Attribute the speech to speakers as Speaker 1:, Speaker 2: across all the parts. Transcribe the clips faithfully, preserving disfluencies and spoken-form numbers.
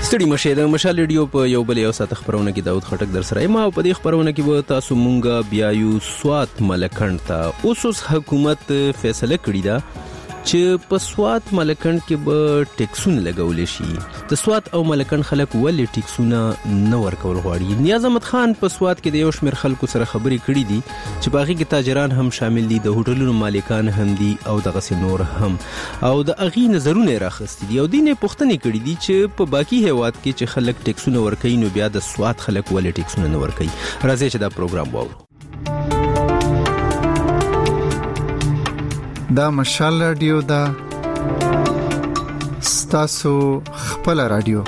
Speaker 1: ستړي مشه د مشال ریډیو په یو بل یو ساعت خبرونه کې داود خټک در سره ما په دې خبرونه کې به تاسو مونږه بیا یو سوات ملکند ته اوس حکومت فیصله کړې ده چې په سوات ملکند کې به ټیکسونه لګول شي. د سوات او ملکند خلک ولې ټیکسونه نه ورکول غواړي؟ نیاز احمد خان په سوات کې د یو شمېر خلکو سره خبرې کړې دي چې په هغې کې تاجران هم شامل دي، د هوټلونو مالکان هم دي او دغسې نور هم، او د هغې نظرونه یې راخیستي دي او دوی نه پوښتنې کړې دي چې په باقي هیواد کې چې خلک ټیکسونه ورکوي نو بیا د سوات خلک ولې ټیکسونه نه ورکوي. راځئ چې دا پروګرام واورو.
Speaker 2: دا مشال رادیو دا ستاسو خپل رادیو.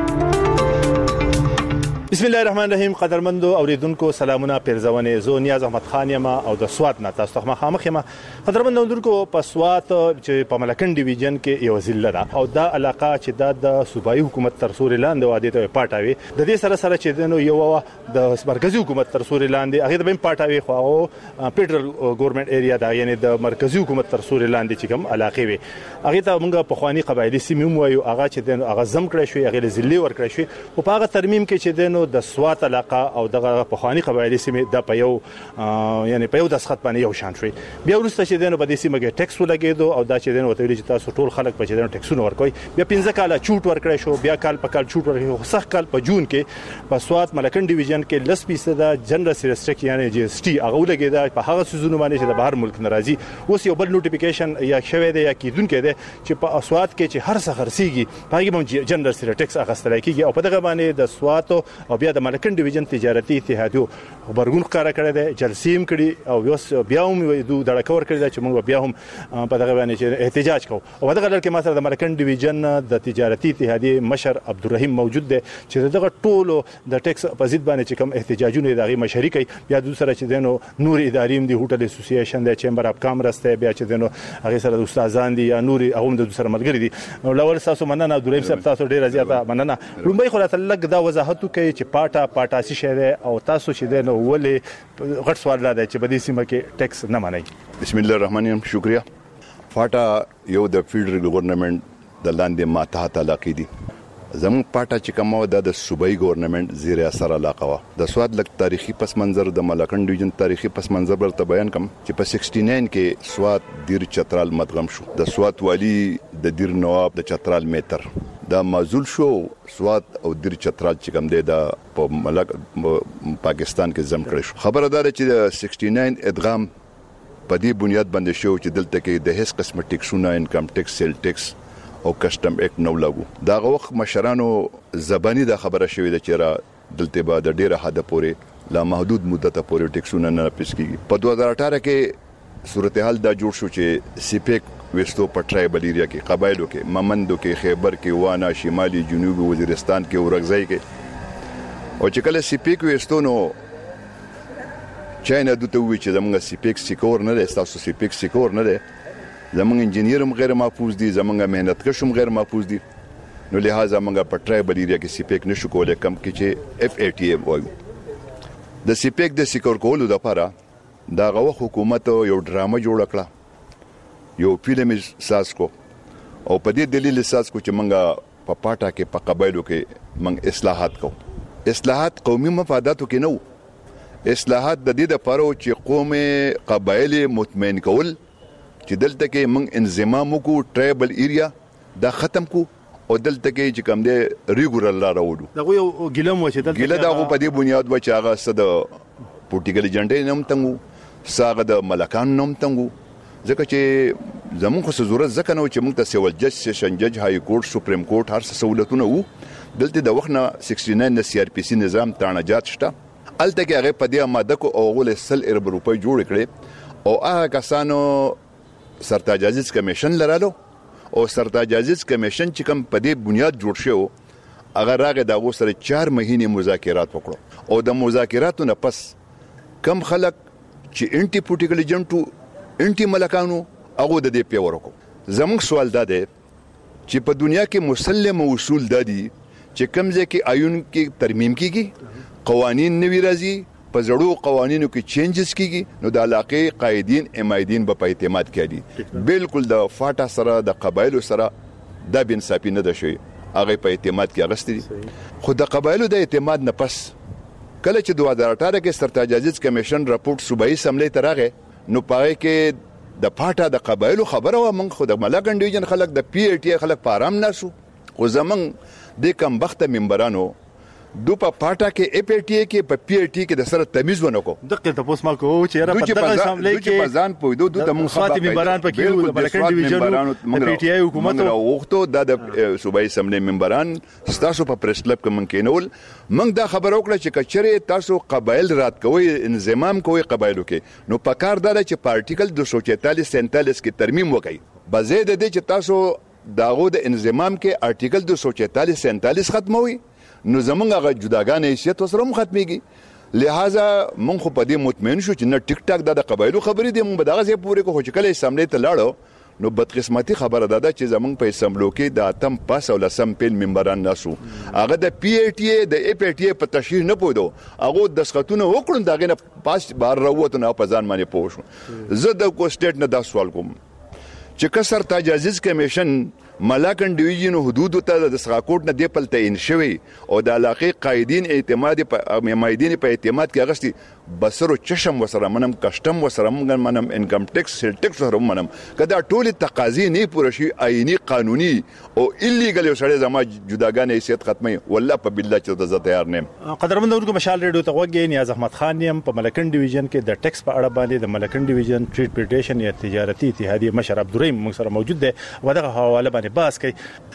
Speaker 3: بسم الله الرحمن الرحیم. قدرمندو اوریدونکو سلامونه، پیرزونه زو نیاز احمد خان یم او د سوات نه تاسو ته مخامخ یم. قدرمندو اوریدونکو په سوات چې په ملکند ډیویژن کې یو ضلع ده او دا علاقه چې د صوبایي حکومت تر سوري لاندې وادي ته پټاوي، د دې سره سره چې دنو یو د مرکزی حکومت تر سوري لاندې هغه د بیم پټاوي خو او فدرل ګورنمنت ایریا دا یعنی د مرکزی حکومت تر سوري لاندې چې کوم علاقې وي هغه ته موږ په خواني قبایلی سیمه وایو، هغه چې دنو هغه زم کړی شوی، هغه ضلع ور کړی شوی او په هغه ترمیم کې چې دنو د سوات علاقه او دغه په خواني قبایلی سیمه د په یو یعنی په یو د سخت باندې یو شان شوی. بیا ورسته چې دنو په دې سیمه کې ټیکس ولګیدو او دا چې دنو وتویل چې تاسو ټول خلک په چې دنو ټیکسونه ورکوي. بیا پنځه کاله چوټ ورکړی شو، بیا کال په کال چوټ ورکړی شو. سخت کال په جون کې په سوات ملکند ډیویژن کې لس فیصد جنرال سیرسټک یعنی جی اس ټي هغه ولګیدا په هغه سيزونو باندې چې د بهر ملک ناراضي. اوس یو بل نوټیفیکیشن یا شوی دی یا کیدون کې دی چې په سوات کې چې هر څه خرسيږي په هغه باندې جنرال سیرسټکس اخستل کیږي او په دغه باندې د سوات او بیا د ملکند ډیویژن تجارتي اتحادیو خبرګون ښکارا کړی دی، جلسیم کړي او بیا هم دوی دړه کور کړی چې موږ بیا هم په دغه باندې چې احتجاج کوو. او دغه لړ کې ما سره د ملکند ډیویژن د تجارتي اتحادیې مشر عبدالرحیم موجود دی چې دغه ټولو د ټیکس په ضد باندې چې کوم احتجاجونه دغه مشري کوي. بیا د سره چې دنو نور ادارې دي، هوټل اسوسییشن دی، چیمبر اف کامرس دی، بیا چې دنو هغه سره د استادان دي یا نور هغه د سره ملګری دي. نو لول تاسو مننه عبدالرحیم صاحب، تاسو ډیر زیاته مننه. لومبای خو راته لګ دا وضاحت کوي چې پاټا پاټاسي شهر او تاسو چې دنو ولې غټ سوال لا دی چې په دې سیمه کې ټیکس نه منئ.
Speaker 4: بسم الله الرحمن الرحیم. شکریہ. فاټا یو د فدرل ګورنمنت د لاندې ماتحت علاقې دي. زموږ پاټا چې کومه ده د صوبایي ګورنمنت زیر اثر علاقه وا. د سواد لک تاریخي پس منظر د ملکند ډیویژن تاریخي پس منظر ورته بیان کوم چې په سکسټی ناین کې سواد دیر چترال مدغم شو. د سواد والی د دیر نواب د چترال میتر دا معزول شو. سواد او دیر چترال چې کوم دی دا په ملک پاکستان کې زم کړی شو. خبردار چې د سکسټی ناین ادغام په دې بنیاد باندې شو چې دلته کې د هیڅ قسم ټیکسونه، انکم ټیکس، سیل ټیکس او کسٹم ایکټ نو لاګو. دا وخت مشرانو زبانی دا خبره شوې ده چې را دلته به د ډیره حد پورې لا محدود مدت پورې ټیکسونه نه پېښ کیږي. په دوه هزار اټھارہ کې صورتحال دا جوړ شو چې سیپیک وستو په ټرایبل ایریا کې قبایلو کې ممندو کې خیبر کې وانا شمالي جنوبي وزیرستان کې اورګزای کې او چې کله سیپیک وستو نو چاینا دوته وی چې زمونږ سیپیک سکور نه دی، تاسو سیپیک سکور نه دی، زمونږ انجینیر هم غیر محفوظ دي، زمونږ مهنت کش هم غیر محفوظ دي. نو لہذا موږ په ټرایبل ایریا کې سیپیک نشو کولای کم کې چې اف ای ټی ای وایو. د سیپیک د سکور کولو لپاره دا غو حکومت یو ډرامه جوړ کړه، یو فلم ساز کو او په دې دلیل ساز کو چې موږ په پاټا کې په قبایلو کې موږ اصلاحات کو. اصلاحات قومي مفاداتو کې نه، اصلاحات د دې لپاره چې قوم قبایل مطمئن کول چې دلته کې موږ انضمام وکړو، ټرایبل ایریا دا ختم کو او دلته کې چې کوم دی ریګولر لار وړو.
Speaker 3: دا یو ګلم و چې دلته
Speaker 4: ګله دا په دې بنیاد و چې هغه صد پورټیګل جنډې نوم تنګو، ساغه د ملکان نوم تنګو، ځکه چې زموږ خو ضرورت ځکه نو چې موږ ته سیول جج، سیشن جج، های کورټ، سپریم کورټ هر څه سہولتونه وو. دلته د وخت نه سکسټی ناین د سی آر پی سی نظام تانجات شته، الته کې هغه په دې ماده کو او غول سل ارب روپۍ جوړ کړي او هغه کسانو سرتاج عزیز کمیشن لرالو او سرتاج عزیز کمیشن چې کوم په دې بنیاد جوړ شو هغه راغی دا غو سره چار مهینه مذاکرات وکړو او د مذاکراتو نه پس کم خلک چې انټي پولیټیکل ایجنټو، انټي ملکانو هغه د دې پیور کو. زموږ سوال دا دی چې په دنیا کې مسلم اصول دادي چې کمزې کې آیون کې ترمیم کیږي، قوانین نوي راځي، په زړو قوانینو کې چینجز کیږي، نو د علاقې قائدین امایدین په اعتماد کوي. بالکل د فاټا سره د قبایلو سره د بنصافي نه ده شوی هغه په اعتماد کې اغستې خو د قبایلو د اعتماد نه پس کله چې دوه هزار اټھارہ کې ستراتیژیک کمیشن راپورټ صوبایي اسمبلی ته راغی نو پاره کې د پاټا د قبایلو خبره و من خو د ملاکنډ ډیویژن خلک د پی ای ټی خلک په آرام ناسو خو زمنګ د کم بخت ممبرانو دو په پاټا کې ای پی ټی کې په پی ای ټی کې د سره تمیز ونه کو
Speaker 3: دغه تاسو ما کو چې را په دغه اسمبلی کې
Speaker 4: په ځان پوي دوه د
Speaker 3: منخوات ممبران په کې د ملاکنډ ډیویژن د پی ټی آی حکومت
Speaker 4: او وختو د صوبایي اسمبلی ممبران تاسو په پریس کلب کې من کېنول موږ دا خبر وکړه چې کچره تاسو قبایل رات کوي انضمام کوي قبایلو کې نو پکار دا چې په ارټیکل دو سو چینتالیس سینتالیس کې ترمیم وکړي بزید د چې تاسو داغو د انضمام کې ارټیکل دو سو چینتالیس سینتالیس ختموي نو زمونږ هغه جداګان حیثیت وسره هم ختميږي لہذا مونږ خو په دې مطمئن شو چې نه ټیک ټاک د قبایلو خبرې دي مونږ به دغه ځای پورې کو چې کله اسمبلی ته لاړو نو بدقسمتي خبره ده چې زمونږ په اسمبلو کې د اتم پاس او لسم پیل ممبران ناسو هغه د پی ای ټی د ای پی ټی په تشریح نه پوهیدو هغه د سختونه وکړل دغه نه پاس بار راوته نه په ځان باندې پوه شو زه د کو سټیټ نه دا سوال کوم چې کسر تجاوز کمیشن ملاکنډ ډیویژن حدود ته د سقاکوټ نه دی پلته ان شوی او د علاقې قائدین اعتماد په مایدین په اعتماد کې اغستی بسرو چشم وسره منم کسٹم وسره منم انکم ټیکس سیل ټیکس وسره منم کدا ټول تقاضی نه پوره شي آئینی قانوني او الیګل سره زما جداګان حیثیت ختمي والله په بالله چې زه تیار نه
Speaker 3: قدرمن ورکو مشال ریډیو ته وګورئ نیاز احمد خان یم په ملاکنډ ډیویژن کې د ټیکس په اړه باندې د ملاکنډ ډیویژن ټریډ پیټیشن یا تجارتي اتحادیه مشر عبدالرحیم موږ سره موجود دی و دغه حواله باندې باس کوي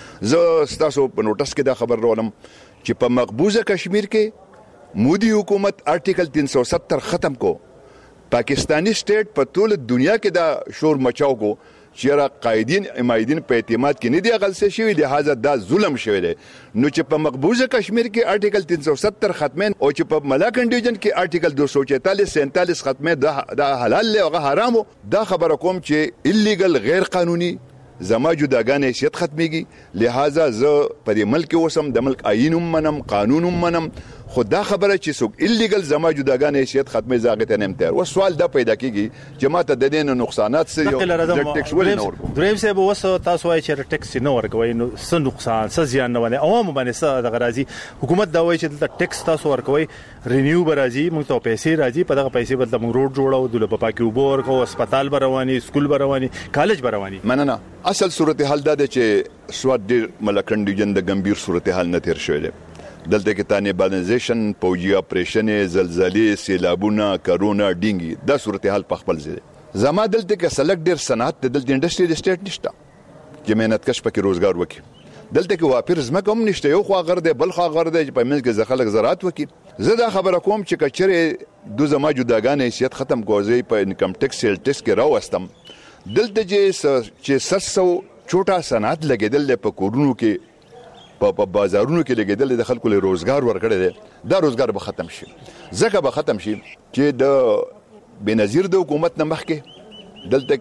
Speaker 4: زه تاسو په نوټس کې دا خبر راولم چې په مقبوضه کشمیر کې مودي حکومت ارټیکل تین سو ستر ختم کو پاکستانی سټیټ په ټول دنیا کې دا شور مچاو کو چې را قائدین امایدین په اعتماد کې نه دی غلسه شوی لہذا دا ظلم شوی دی نو چې په مقبوضه کشمیر کې ارټیکل تین سو ستر ختمین او چې په ملاکنډ ډیویژن کې ارټیکل دو سو چینتالیس سینتالیس ختمه دا حلال له هغه حرام دا خبره کوم چې الیګل غیر قانوني زما جداګان حیثیت ختميږي لہذا زه په دې ملک اوسم د ملک آئین منم قانون منم خو دا خبره چې څوک الیګل زما جداګان حیثیت ختمه زاغه ته نیم تیر و سوال دا پیدا کیږي چې ماته د دې نقصانات څه یو ټیکس ولې نه ورکو
Speaker 3: دریم سه به وسو تاسو وايي چې ټیکس نه ورکوي نو څه نقصان څه زیان نه ونه عوام باندې څه د غرازي حکومت دا وايي چې د ټیکس تاسو ورکوي رینیو برازي موږ ته پیسې راځي په دغه پیسې بدل موږ روډ جوړو د لپاره کې وبور کو هسپتال برواني سکول برواني کالج برواني
Speaker 4: مننه اصل صورتحال دا چې سواد ډیر ملاکنډ ډیویژن د ګمبیر صورتحال نه تیر شوی دی دلته کې طالبانایزیشن پوجي اپریشن زلزلې سیلابونه کرونا ډینګي دا صورتحال په خپل ځای زما دلته کې سلک ډیر صنعت دلته انډستری سټیټ نشته چې مهنت کش پکې روزګار وکړي دلته کې وافر زمکه هم نشته یو خو غر دی بل خو غر دی په منځ کې ځخلک زراعت وکړي زه دا خبره کوم چې کچره دو زما جداګان حیثیت ختم کوزي په انکم ټیکس سیل ټیکس کې راوستم دلته چې سسو چوټا صنعت لګیدل په کورونو کې په بازارونو کې لګیدل د خلکو له روزګار ورکړي دي دا روزګار به ختم شي ځکه به ختم شي چې د بنظیر د حکومت نه مخکې دلته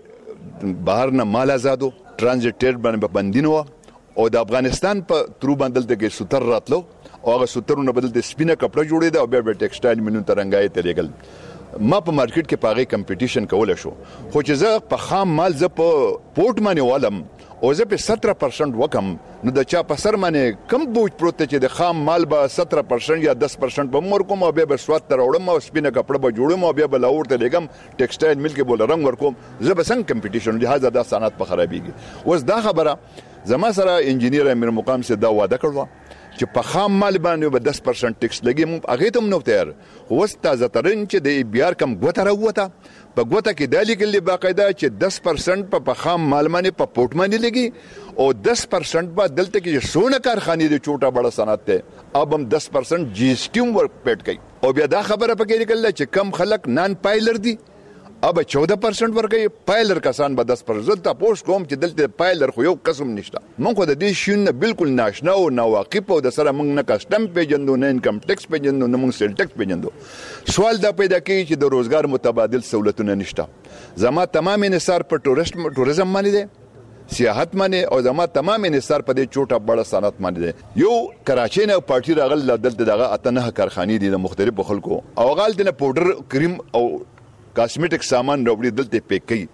Speaker 4: کې بهر نه مال آزادو ترانزیت ټریډ باندې بندینو او د افغانستان په ترو باندې دلته کې سوتر راتلو او هغه سوترونه بدل د سپینه کپڑا جوړې ده او بیا د ټیکسټایل مینو ترنګای ته لګل ما په مارکیټ کې پاغه کمپټیشن کول شو خو چې زه په خام مال ز په پورت باندې والم او زه په ستر پرسنټ وکم نو د چا په سر باندې کم بوج پروت چې د خام مال به ستر پرسنټ یا دس پرسنټ به مور کوم او بیا به سواد تر وړم او سپینه کپڑا به جوړم او بیا به لاور ته لګم ټیکسټایل مل کې بول رنگ ورکوم زه به څنګه کمپټیشن لہذا د صنعت په خرابېږي اوس دا خبره زما سره انجینیر امیر مقام سره دا وعده کړو چې په خام مال باندې به دس پرسنټ ټیکس لګي مو هغه ته نو تیار اوس تازه ترين چې د بیار کم غوته راوته په غوته کې دالي کې باقاعده چې دس پرسنټ په خام مال باندې په پورت باندې لګي او دس پرسنټ به دلته کې سونه کارخانه د چوټا بڑا صنعت ته اب هم دس پرسنټ جی ایس ټی ورک پیټ کوي او بیا دا خبره پکې لیکل چې کم خلک نان پایلر دي اب چودہ پرسنٹ ورکوي پایلر کسان به دس پرسنٹ تا پوسټ کوم چې دلته پایلر خو یو قسم نشته مونږ خو د دې شین بالکل ناشنا او ناواقف او د سره مونږ نه کسٹم پیجندو نه انکم ټیکس پیجندو نه مونږ سیل ټیکس پیجندو سوال دا پیدا کوي چې د روزګار متبادل سہولتونه نشته زما تمام انحصار په ټوریست ټوریزم باندې دي سیاحت باندې او زما تمام انحصار په دې چوټه بڑا صنعت باندې دي یو کراچۍ نه پارټي راغل دلته دغه اتنه کارخانې دي د مختلفو خلکو او غال د پاوډر کریم او کاسمیټک سامان راوړي دلته پیک کوي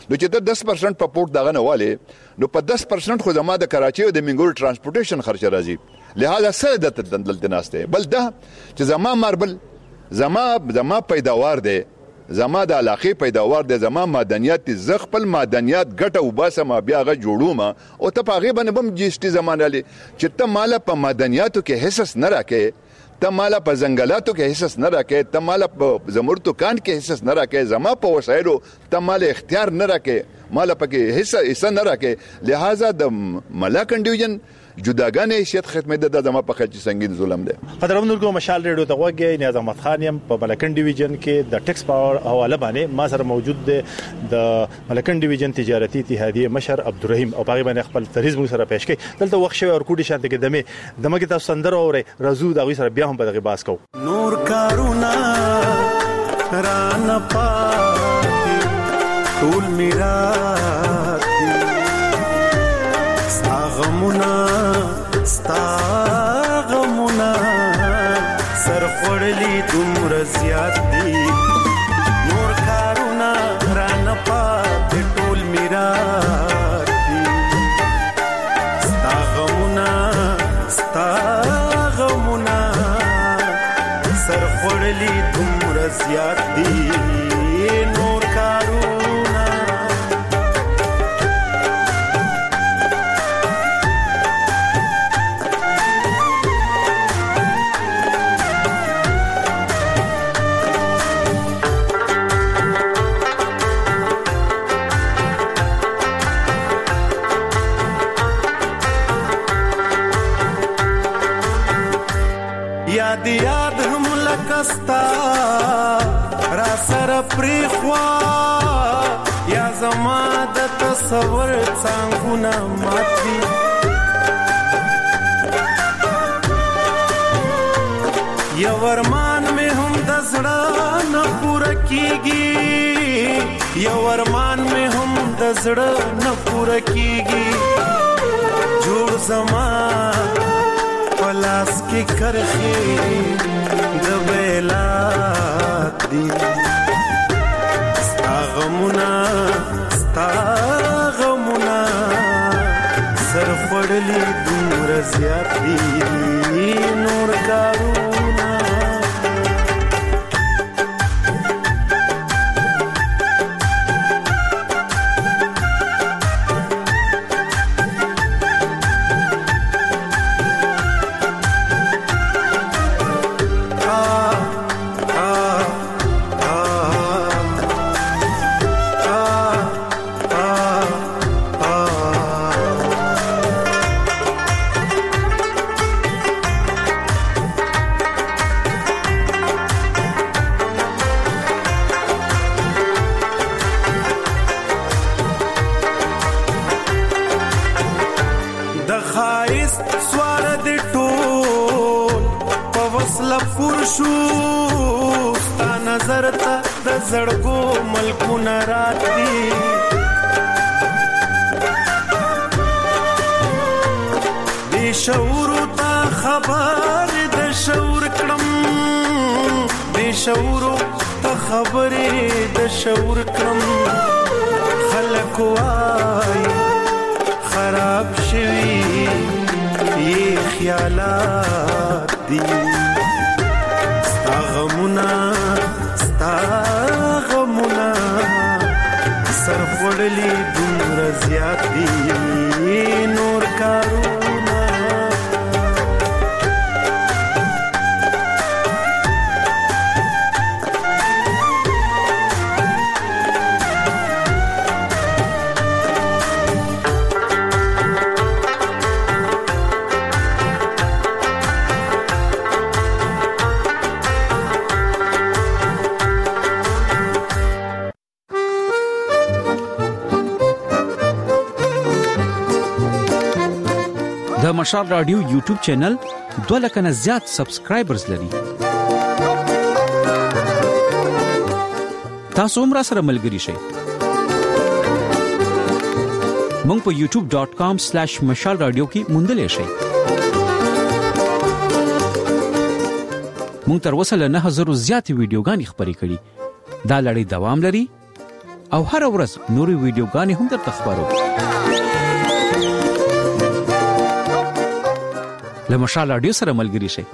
Speaker 4: نو چې د دس پرسنټ په پورت دغه نه واله نو په دس پرسنټ خو زما د کراچي او د منګور ترانسپورټیشن خرچ راځي لہذا سره د دلته ناشته بل دا چې زما ماربل زما زما پیداوار دی زما د علاقې پیداوار دی زما معدنیات ز خپل معدنیات ګټه وباسه ما بیا غ جوړوم او ته په هغه باندې بم جی اس ټي زمانه لې چې ته مال په معدنیاتو کې حصص نه راکې ته مال په ځنګلاتو کې حصص نه راکې ته مال په زمرتو کان کې حصص نه راکې زما په وسایلو ته مال اختیار نه راکې مال په حصہ حصہ نه راکې لہذا د ملاکن ډیویژن جداګانې حیثیت ختمې ده د ما په خچ سنگین ظلم ده.
Speaker 3: قدرمنو کو مشال ریډیو ته وګورئ نیاز احمد خان یم په ملکن ډیویژن کې د ټیکس پاور حواله باندې ما سره موجود ده د ملکن ډیویژن تجارتي اتحادیه مشر عبدالرحیم او باغی باندې خپل تریز مو سره پېښ کړي دلته وخت شوی اور کوډي شانته کې دمه دمه کې تاسو سندر اوري رزو دا وی سره بیا هم په دغه باس کو
Speaker 5: نور کارونا ران پاتې ټول میرا غمونا ستا غمونا سر خورلی دومره زیات دي نور کارونا رانه پاتې ټول میرات دي ستا غمونا ستا غمونا سر خورلی دومره زیات دي نور کارونا یاد یاد هم لکستا را سر پریخوا یا زما د تصور څنګهونه ماتي یو ورمان مې هم د زړه نه پوره کیږي یو ورمان مې هم د زړه نه پوره کیږي جوړ زما پلاس کی کرخی د بیلات دی ستا غمونا ستا غمونا سر خورلی دور زیاد دی نور کارونا زړګو ملکونه راځي د شعور ته خبر د شعور کړم د شعور ته خبر د شعور کړم خلک وای خراب شوی یې خیالات دي ستا غمونه ستا غمونا سر خورلی دور زیاد دی نور کارونا
Speaker 6: د مشال رادیو یوټیوب چینل دوه لک نه زیات سبسکرایبرز لري. تاسو هم را سره ملګري شئ. مونږ په یوټیوب ډاٹ کام سلیش مشال رادیو کې موندلې شئ. مونږ تر اوسه له نه هزار زیات ویډیوګانې خپرې کړې. دا لړۍ دوام لري او هر ورځ نوري ویډیوګانې هم درته خبرو. له مشال رادیو سره ملګري شئ.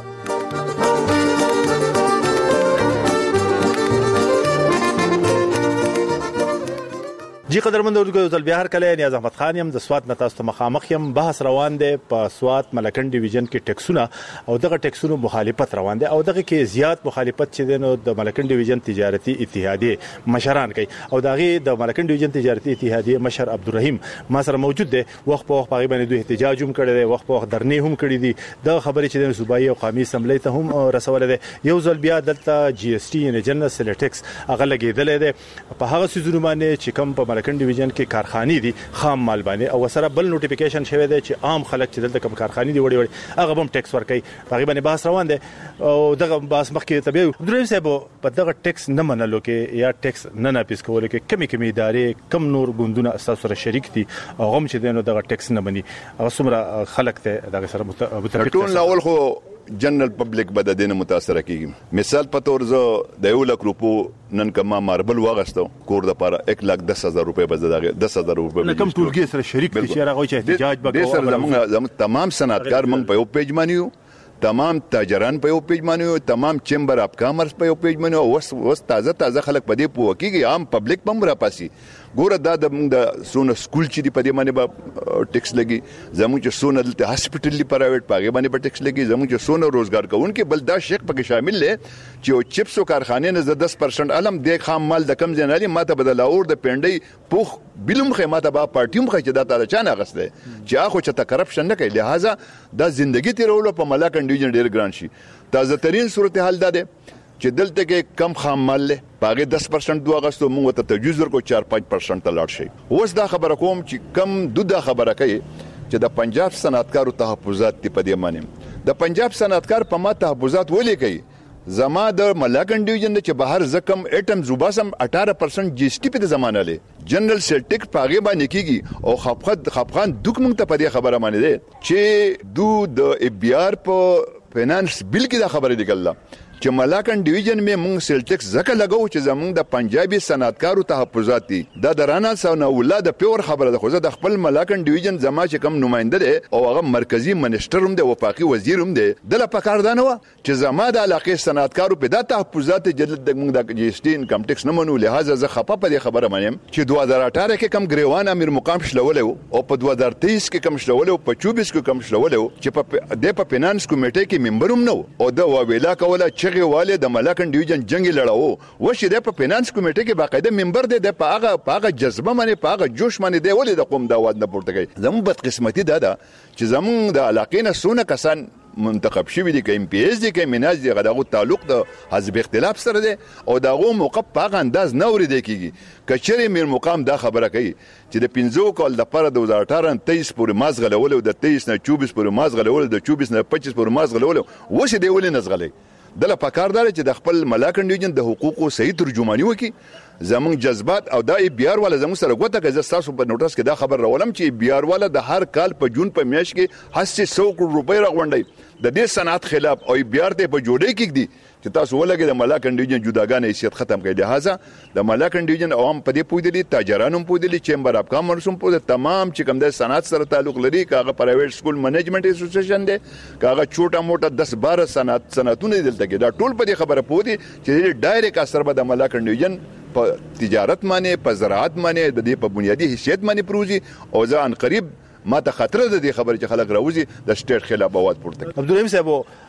Speaker 3: جی قدرمن اردوګو ځل بیا هر کله نیاز احمد خان یم د سوات نه تاسو ته مخامخ یم. بحث روان دی په سوات ملکن ډیویژن کې ټیکسونه او دغه ټیکسونو مخالفت روان دی او دغه کې زیات مخالفت چې دی نو د ملکن ډیویژن تجارتي اتحادیه مشران کوي او دغه د ملکن ډیویژن تجارتي اتحادیه مشر عبدالرحیم ما سره موجود دی. وخت په وخت باندې دوی احتجاج هم کړی دی، وخت په وخت درنې هم کړې دي. د خبرې چې د صوبایي او قومي اسمبلی ته هم رسول دی. یو ځل بیا دلته جی اس ټي یعنی جنرال سیل ټیکس هغه لګیدل دی په هغه سيزونو باندې چې کم په ملکن ډیویژن کې کارخانې دي خام مال باندې او سره بل نوټیفیکیشن شوی دی چې عام خلک چې دلته کوم کارخانې دي وړي وړي هغه هم ټیکس ورکوي. هغه باندې بحث روان دی او دغه بحث مخکې طبيعي عبدالرحیم صاحب په دغه ټیکس نه منلو کې یا ټیکس نه ناپیس کولو کې کمی کمی ادارې کم نور ګوندونه اساس سره شریک دي او هم چې دینو دغه ټیکس نه مني هغه څومره خلک ته دغه سره متفق
Speaker 4: ټول اول خو جنرال پبلک به د دینه متاثر کیږي. مثال په تور زه د یو لک روپو نن کما ماربل واغستو کور د پاره یک لک دس هزار روپے به دغه دس هزار روپے
Speaker 3: نه کم ټولګي سره شریک دي چې هغه چې احتجاج وکړي.
Speaker 4: زموږ تمام صنعتکار موږ په یو پیج مانیو، تمام تاجران په یو پیج مانیو، تمام چیمبر اف کامرس په یو پیج مانیو. وس وس تازه تازه خلک په دې پوه کیږي، عام پبلک پم را پاسي. ګوره دا د موږ د سونه سکول چې دی په دې باندې به ټیکس لګي، زموږ چې سونه دلته هاسپټل دی پرایویټ پاګې باندې به ټیکس لګي، زموږ چې سونه روزګار کوونکې بل دا شیک پکې شامل دی چې او چپس او کارخانې نه دس پرسنټ علم د خام مال د کم ځنالي ماته بدل اور د پنډي پوخ بلوم خیماته با پارټیوم خې چې دا تعالی چانه غسته چې اخو چې ته کرپشن نه کوي. لہذا دا ژوندۍ تیرولو په ملاکن ډیویژن ډیر ګران شي. تازه ترين صورتحال ده چې دلته کې کم خام مال له باغې دس پرسنټ دوه غستو موږ ته تجویز ورکو چار پنځه پرسنټ ته لاړ شي. اوس دا خبره کوم چې کم دوه خبره کوي چې د پنجاب صنعتکارو تحفظات دی په دې معنی د پنجاب صنعتکار په ما تحفظات ولې کوي. زما د ملاکن ډیویژن چې بهر زکم اټم زوباسم اठारह پرسنټ جی اس ټي په زمانه له جنرال سیلټیک پاغه باندې کیږي او خپخد خپخان دوک مونږ ته په دې خبره باندې ده چې دو د ای بی آر په فینانس بل کې دا خبره دی ګل چې ملاکن ډیویژن می مونږ سیلټیکس زکه لګاو چې زمونږ د پنجابي صنعتکارو تحفظات دي دا درانه سونه اولاد پیور خبره ده. خو زه د خپل ملاکن ډیویژن زما چې کم نماینده ده او هغه مرکزی منیسټر هم ده وفاقي وزیر هم ده دله پکار ده نو چې زما د علاقې صنعتکارو په د تحفظات جلد د مونږ د جی اس ټي انکم ټیکس نه منو. لہذا زه خپه په دې خبره باندې چې دوه هزار اठारह کې کم ګریوان امیر مقام شلولو او په دوه هزار تیئیس کې کم شلولو په چوبیس کې کم شلولو چې په د په فینانس کمیټې کې ممبر هم نو او د ویلا کوله چې والے د ملاکن ډیویژن جنگ لړاو وشي د په فینانس کمیټې کې باقاعده ممبر دی د پاغه پاغه جذبه باندې پاغه جوش باندې دی ولې د قوم د اواز نه پورته کوي. زموږ بد قسمتي ده چې زموږ د علاقې نه سونه کسان منتخب شوی دي کیم پی ایس دي کیم مناز دي غداغو تعلق د حزب اختلاف سره دي او داغو موقف پاغه انداز نه وري دی کیږي. کچري میر مقام دا خبره کوي چې د پنځو کال د پر د دوه هزار اठारह تیئیس پورې مازغلول او د تیئیس نه چوبیس پورې مازغلول د چوبیس نه پچیس پورې مازغلول وشه دی ولې نزغلي دله پکاردار چې د خپل ملاکن ډیویژن د حقوقو صحیح ترجمانی وکي. زمونږ جذبات او دا ای بی آر والا زموږ سره غوته کې تاسو په نوټس کې دا خبر راولم چې ای بی آر والا د هر کال په جون په میاشت کې هڅه سو کروڑ روپۍ راغونډي د دې صنعت خلاف او ای بی آر ته په جوړې کې دي چې تاسو ولګي د ملاکن ډیویژن جداګانه حیثیت ختم کړي. لہذا د ملاکن ډیویژن عوام په دې پویدلي تاجرانو پویدلي چیمبر اف کامرس هم پویدلي تمام چې کوم د صنعت سره تعلق لري کاغه پرایویټ سکول منیجمنت اسوسییشن دی کاغه چوټه موټه دس بارہ صنعت صنعتونه دلته کې دا ټول په دې خبره پویدي چې ډایرکټ اثر به د ملاکن ډیویژن په تجارت باندې په زراعت باندې د دې په بنیادی حیثیت باندې پروزي او ځان قریب ما ته خطر ده دې خبره چې خلک راوځي د سټیټ خلاف आवाज پورته.
Speaker 3: عبدالرحیم صاحب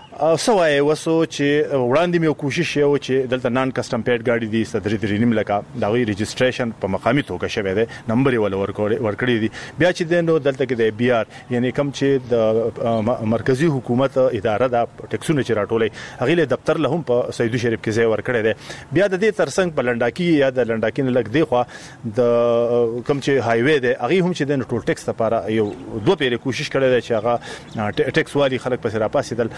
Speaker 3: سوای وسو چې وړاندې مې کوشش یو چې دلته نان کسٹم پیډ گاډي دي صدري درینم لکه دا وی رجسټریشن په مقامي توګه شوی دی نمبر ول ورکړی دي بیا چې دنو دلته کې د بي آر یعنی کم چې د مرکزی حکومت اداره د ټیکسونو چې راټولې هغه له دفتر له هم په سیدو شریف کې ځای ورکړی دی بیا د دې ترڅنګ په لنډاکی یا د لنډاکی نه لګ دی خو د کم چې های وی دی هغه هم چې د ټول ټیکس لپاره یو دوه پیره کوشش کړی دی چې هغه ټیکس والی خلک په سره پاسېدل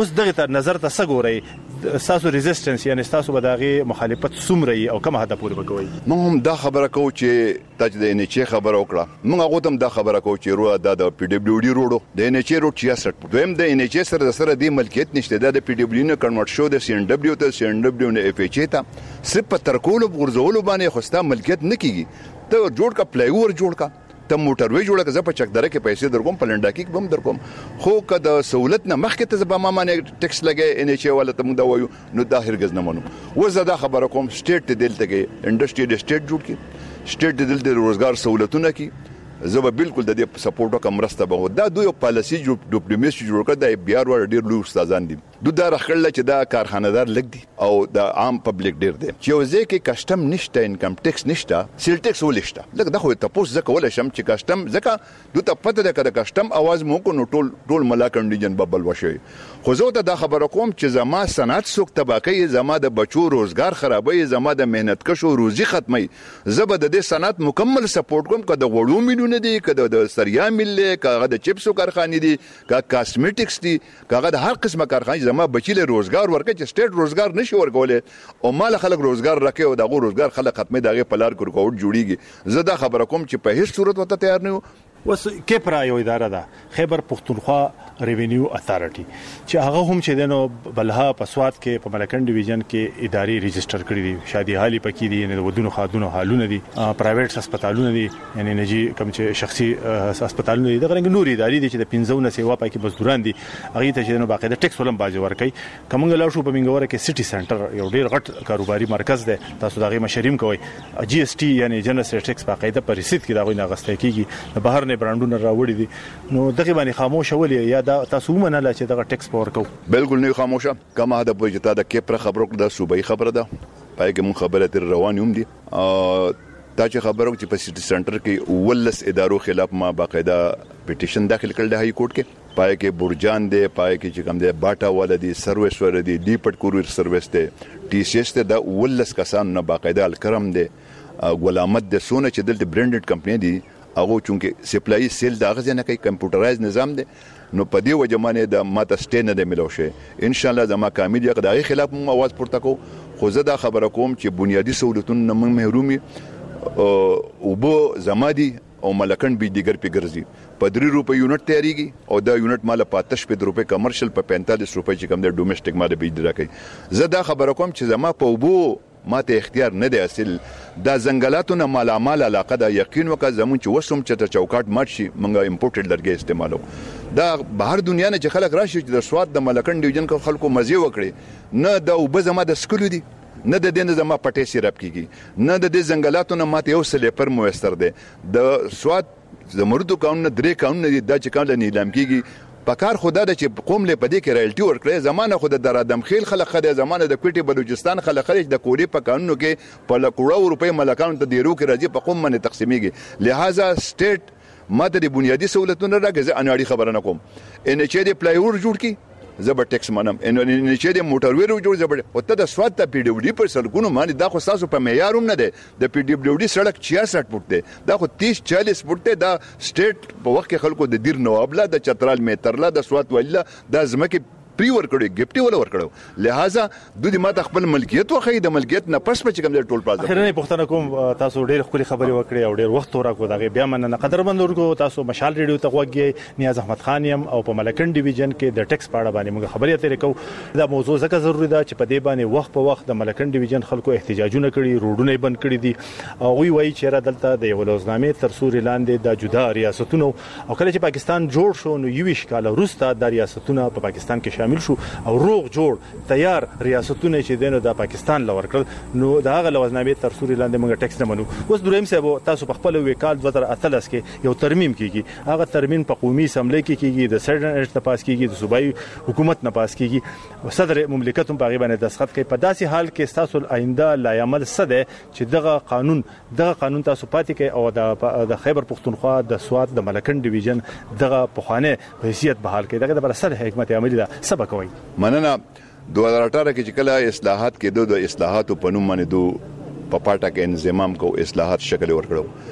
Speaker 3: اوس دغه نظر ته سګوري تاسو ریزिस्टنس یعنی تاسو به دغه مخالفت سومري او کوم هدف پورې وکوي.
Speaker 4: موږ هم دا خبره کوو چې تاسو د ان ایچ ای خبره وکړه. موږ هغه هم دا خبره کوو چې روه د پی ډبلیو ډي روډو د ان ایچ ای روډ چھیاسٹھ دویم د ان ایچ ای سره سره د ملکیت نشته د پی ډبلیو نه کنورټ شو د سی ان ډبلیو ته سی ان ډبلیو نه اف ایچ ای ته صرف په ترکول او ورزول باندې خوستا ملکیت نه کیږي. ته جوړ کا پلای اور جوړ کا ته موټر وی جوړه که زه په چک دره کې پیسې درکوم په لنډا کې بم درکوم خو که د سہولت نه مخکې ته زه به ما باندې ټیکس لګې ان ایچ ای والا ته موږ دا وایو نو دا هرګز نه منو. وزه دا خبره کوم سټیټ ته دلته کې انډستری د سټیټ جوړ کی سټیټ د دلته روزګار سہولتونه کی زه به بالکل د دې سپورټ او کمرسته به دا دوی پالیسی جوړ ډیپلوماسي جوړ کړ د بیا ور ډیر لوی استادان دي دوی دا راخړل چې دا کارخانه‌دار لګ دي او د عام پبلک ډیر دي چې وزه کې کسٹم نشته انکم ټیکس نشته سیل ټیکس ولشته لکه دا خو تاسو ځکه ول شم چې کسٹم ځکه دوی ته پته ده کړه کسٹم आवाज مو کو نو ټول ټول ملا کنډیجن ببل وشي. خو زه ته دا خبره کوم چې زما صنعت سوک تباکي زما د بچو روزګار خرابوي زما د مهنت کشو روزي ختمي زبر د دې صنعت مکمل سپورټ کوم کده وړو میلیونه دي کده د سریا ملي کاغه د چپسو کارخانې دي کا کاسمیټکس دي کاغه د هر قسمه کارخانې زما بچی له روزګار ورکړي چې سټیټ روزګار نشي ورکولې او مال خلک روزګار راکې او دغه روزګار خلک ختمي دغه پلار کورکوټ جوړیږي. زه دا خبره کوم چې په هیڅ صورت وته تیار نه یو.
Speaker 3: وس کیپرا یو اداره ده خیبر پختونخوا ریوینیو اتھارټي چې هغه هم چې دنو بلها په سواد کې په ملکن ډیویژن کې اداري ريجستره کړې دي شادي حالي پکې دي نه ودونو خادونو حالونه دي پرایویټ هسپتالونه دي یعنی نجی کوم چې شخصي هسپتالونه دي دغه رنګ نوري اداري دي چې د پنځونه سیوا پکې مزدوران دي هغه ته چې دنو باقاعده ټیکس ولم باج ورکړي کومنګ لا شو په منګوره کې سټي سنټر یو ډیر غټ کاروباري مرکز ده تاسو دغه مشریم کوي جی اس ټي یعنی جنرال ټیکس باقاعده په رسید کې دا غوښنه غسته کیږي بهر نه برانډونه راوړي دي نو دغه باندې خاموش ولې یا دا تاسو منله چې دغه ټیکس پور کو
Speaker 4: بالکل نه خاموشه کما دا پوجتا د کیپره خبرو د صوبای خبره ده پای کې مون خبره تر روان یم دي دا چې خبرو چې په سټي سنټر کې ولس ادارو خلاف ما باقاعده پټیشن داخل کړل د هاي کورټ کې پای کې برجان دی پای کې چې کوم دی باټا ولدي سرویس ور دي ډی پټ کوریر سرویس دی ټي سی اس ته د ولس کسان نه باقاعده الکرم دی غلامت د سونه چې دلته برانډډ کمپنی دي هغه چونکه سپلای سیل دا غزه نه کوي کمپیوټرایز نظام دی نو په دې وجه باندې د ماته سټین نه ملو شي ان شاء الله زما کامل یقداري خلاف مو आवाज پورته کو خو زه دا خبره کوم چې بنیادی سہولتونه من محرومي او بو زمادي او ملکن به دیګر پیګرزي په درې روپے یونټ تیاریږي او دا یونټ مال په آتش په روپے کمرشل په پینتالیس روپے چې کوم د ډومېسټک مال به دی راکې زه دا خبره کوم چې زما په وبو ماته اختیار نه دی اصل دا زنګلاتونه مال اعمال علاقه دا یقین وکړه زمون چې وسوم چې چوکاټ مات شي منګه امپورټډ لرګي استعمالو دا بهر دنیا نه چې خلک راشي چې د سواد د ملکن ډیویژن کو خلکو مزه وکړي نه دا وب زما د سکولو دي نه د دین زما پټې سیرپ کیږي نه د دې زنګلاتونه ماته یو سلیپر موثر دي د سواد د مرودو قانون درې قانون دي دا چې کله نیلام کیږي پکار خدا د چې قوم له پدې کې رایلټي ورکړي زمانه خود د درادم خیل خلک خدای زمانه د کوټي بلوچستان خلک خلک د کوړي په قانونو کې په لکوړو روپې ملکان ته دیرو کې راځي په قوم باندې تقسیمېږي لہذا سټیټ ماده د بنیادی سہولتونو راګه اناړي خبره نه کوم ان چې د پلایور جوړ کی زبر ټیکس منم ان چې د موټر ویرو جوړ زبر او ته د سواد ته پی ډبلیو ډي پر سرګونو باندې دا خو تاسو په معیاروم نه ده د پی ډبلیو ډي سړک چھیاسٹھ فوټ ده دا خو تیس چالیس فوټ ده دا سټیټ په وخت کې خلکو د دیر نوابلا د چترال میترلا د سواد ولا د زمکه پری ور کړو گفټي ولا ور کړو لہذا د دې ماته خپل ملکیت وخی د ملکیت نه پس په کوم ټول پلاز
Speaker 3: خیر نه پښتنه کوم تاسو ډېر خولي خبري وکړي او ډېر وخت ورکو دغه بیا مننه قدرمن ورکو تاسو مشال ریډیو ته وګورئ نیاز احمد خان يم او په ملکن ډیویژن کې د ټیکس پاړه باندې موږ خبري اترې کوو دا موضوع ځکه ضروری ده چې په دې باندې وخت په وخت د ملکن ډیویژن خلکو احتجاجونه کړي روډونه بند کړي دي او وی وایي چې را دلته د یو لوزنامې تر سوري لاندې د جدا ریاستونو او کله چې پاکستان جوړ شو نو یویش کال وروسته د ریاستونو په پاکستان کې شامل شو او روغ جوړ تیار ریاستونه چې دینو د پاکستان لور کړل نو دا هغه لوزنامې تر سوري لاندې موږ ټیکس نه منو اوس دریم صاحب تاسو په خپل وکال دوه هزار اتلس کې یو ترمیم کیږي هغه ترمیم په قومي اسمبلی کې کیږي د سرډن ایکټ نه پاس کیږي د صوبایي حکومت نه پاس کیږي صدر مملکت هم په غیبه نه دستخط کوي په داسې حال کې تاسو آینده لای عمل سده چې دغه قانون دغه قانون تاسو پاتې کوي او د خیبر پختونخوا د سواد د ملکن ډیویژن دغه پخوانه حیثیت بحال کوي دغه د سره حکمت عملی ده سبا کوي
Speaker 4: مننه دو هزار اٹھارہ کې چې کله اصلاحات کې دو د اصلاحاتو په نوم باندې دو په پاټا کې انضمام کو اصلاحات شکل ورکړو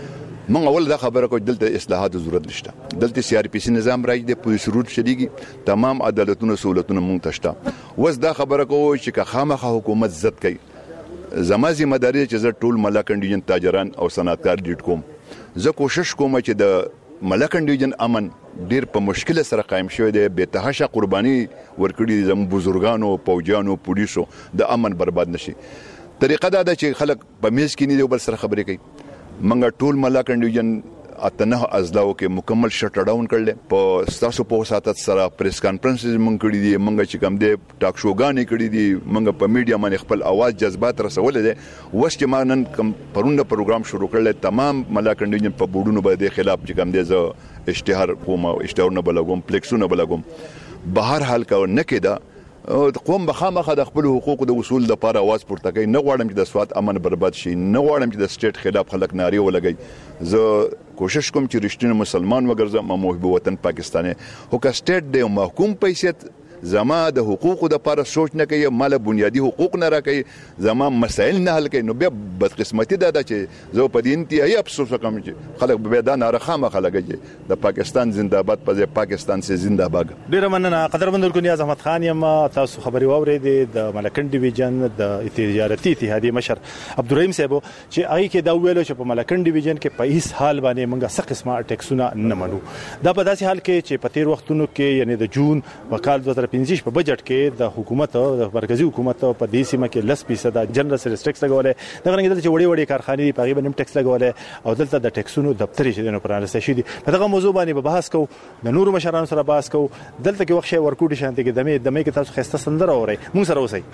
Speaker 4: موږ اول دا خبره کوو دلته اصلاحات ضرورت نشته. دلته سی آر پی سی نظام راځي د پولیس روټ شریږي تمام عدالتونو سہولتونو موږ تشته. وس دا خبره کوو چې که خامخا حکومت زد کوي زما ذمہ داری چې زه ټول ملکن ډیویژن تاجران او صنعتکار ډیټ کوم. زه کوشش کوم چې د ملکن ډیویژن امن ډیر په مشکل سره قائم شوی دی. به تحاشا قرباني ورکړي زمو بزرګانو پوجانو پولیسو د امن برباد نشي. طریقه دا ده چې خلک په میز کې نه دی بل سره خبرې کوي. منګه ټول ملکن ډیویژن اتنه ازلاو کې مکمل شټ ډاون کړل. په ستاسو په وساتت سره پریس کانفرنس مونږ کړی دي, مونږ چې کوم دي ټاک شوګانې کړی دي, مونږ په میډیا باندې خپل आवाज جذبات رسول دي. وس چې ما نن کوم پرونده پروګرام شروع کړل تمام ملکن ډیویژن په بورډونو باندې خلاف چې کوم دي زه اشتهار کوم او اشتهارونه بلګوم پلیکسونه بلګوم. بهر حال کا نه کېدا قوم بخامخه د خپل حقوقو د وصول لپاره आवाज پورته کوي. نه غواړم چې د سواد امن برباد شي, نه غواړم چې د سټیټ خلاف خلک ناری ولګي. زه کوشش کوم چې رښتینی مسلمان وګرځم, ما محب وطن پاکستاني هو که سټیټ دی او محکوم پیسې زما د حقوقو د لپاره سوچ نه کوي, مال بنیادی حقوق نه راکوي, زما مسائل نه حل کوي, نو بیا بدقسمتي ده چې زه په دې انتهایی افسوس کوم چې خلک به دا نارخامه خلګي د پاکستان زنده‌باد په پاکستان سي زنده‌باد.
Speaker 3: ډیر مننه قدرمن درکو نیاز احمد خان یم. تاسو خبري واورېدې د ملکن ډیویژن د تجارتي اتحادیه مشر عبدالرحیم صاحب چې هغه کې دا ویلو چې په ملکن ډیویژن کې په هیڅ حال باندې موږ څه قسمه ټیکسونه نه منو. دا په داسې حال کې چې په تیر وختونو کې یعنی د جون وکال دوه هزار پنځه په بجټ کې د حکومت د مرکزی حکومت په دې سیمه کې لس فیصد جنرال سیلز ټیکس لګولې. دا غوښنه چې وړي وړي کارخانې په هغه باندې ټیکس لګولې او دلته د ټیکسونو دفتر چې دنه پرانسته شي دي. په دغه موضوع باندې به بحث کوو, د نورو مشرانو سره بحث کوو. دلته کې وخت ورکو دي شانتي کې دمه دمه کې تاسو خسته سندره اورئ. مونږ سره اوسئ.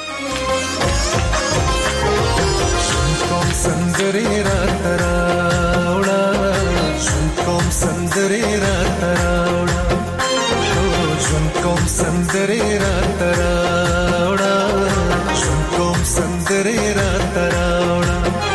Speaker 5: سندري را تراوړه کوم سندري را تراوړه کوم سندري را تراوړه کوم سندري را تراوړه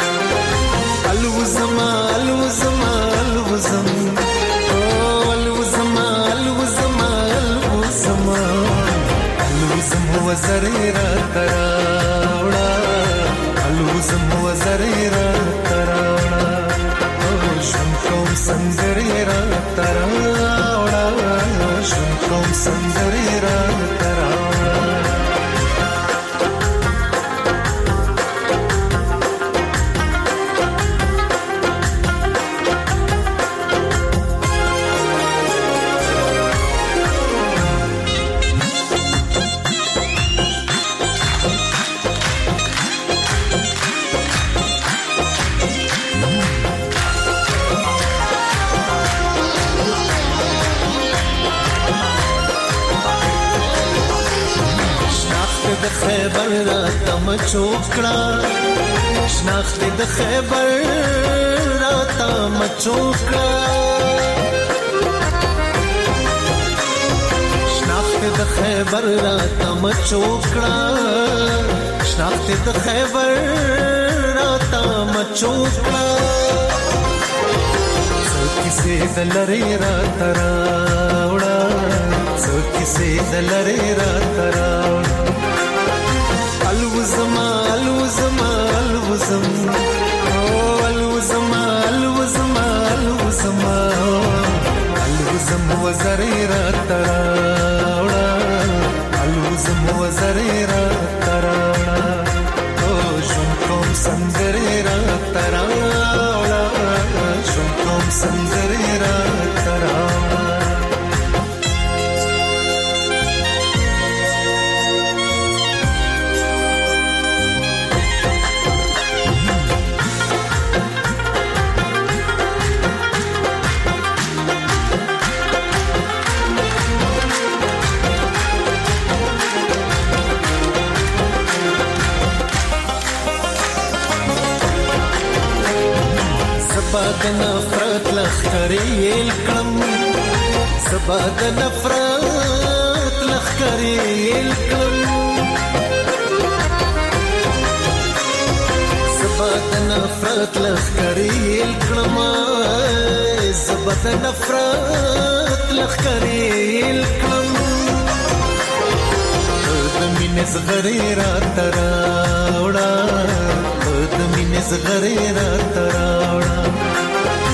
Speaker 5: الوزما الوزما الوزم او الوزما الوزما الوزما الوزم وزري را تراوړه الوزم وزري را تراوړه کوم سندري را تراوړه کوم سندري را تراوړه خیبر را تم چوکړه شناخت د خیبر را تم چوکړه شناخت د خیبر را تم چوکړه شناخت د خیبر را تم چوکړه څوک سي دلري را تراوړه څوک سي دلري را تراوړه الوزما الوزما الوزم او الوزما الوزما الوزما الوزم وزري را تراوړه الوزم وزري را تراوړه او شم کوم سندري را تراوړه شم کوم سندري را تراوړه سبا د نفرت لخکری الکلم سبا د نفرت لخکری الکلم سبا د نفرت لخکری الکلم سبا د نفرت لخکری الکلم د مینې زغری را تراوړه د مینې زغری را تراوړه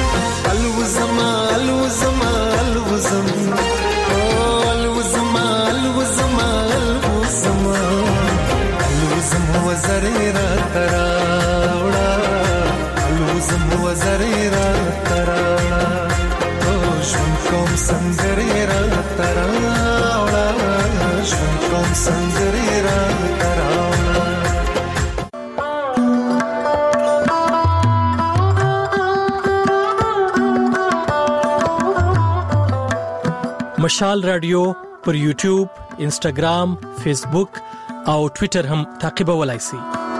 Speaker 7: مشال رادیو پر یوټیوب، انسټاګرام، فیسبوک او ټوئیټر هم تعقیبولای شئ.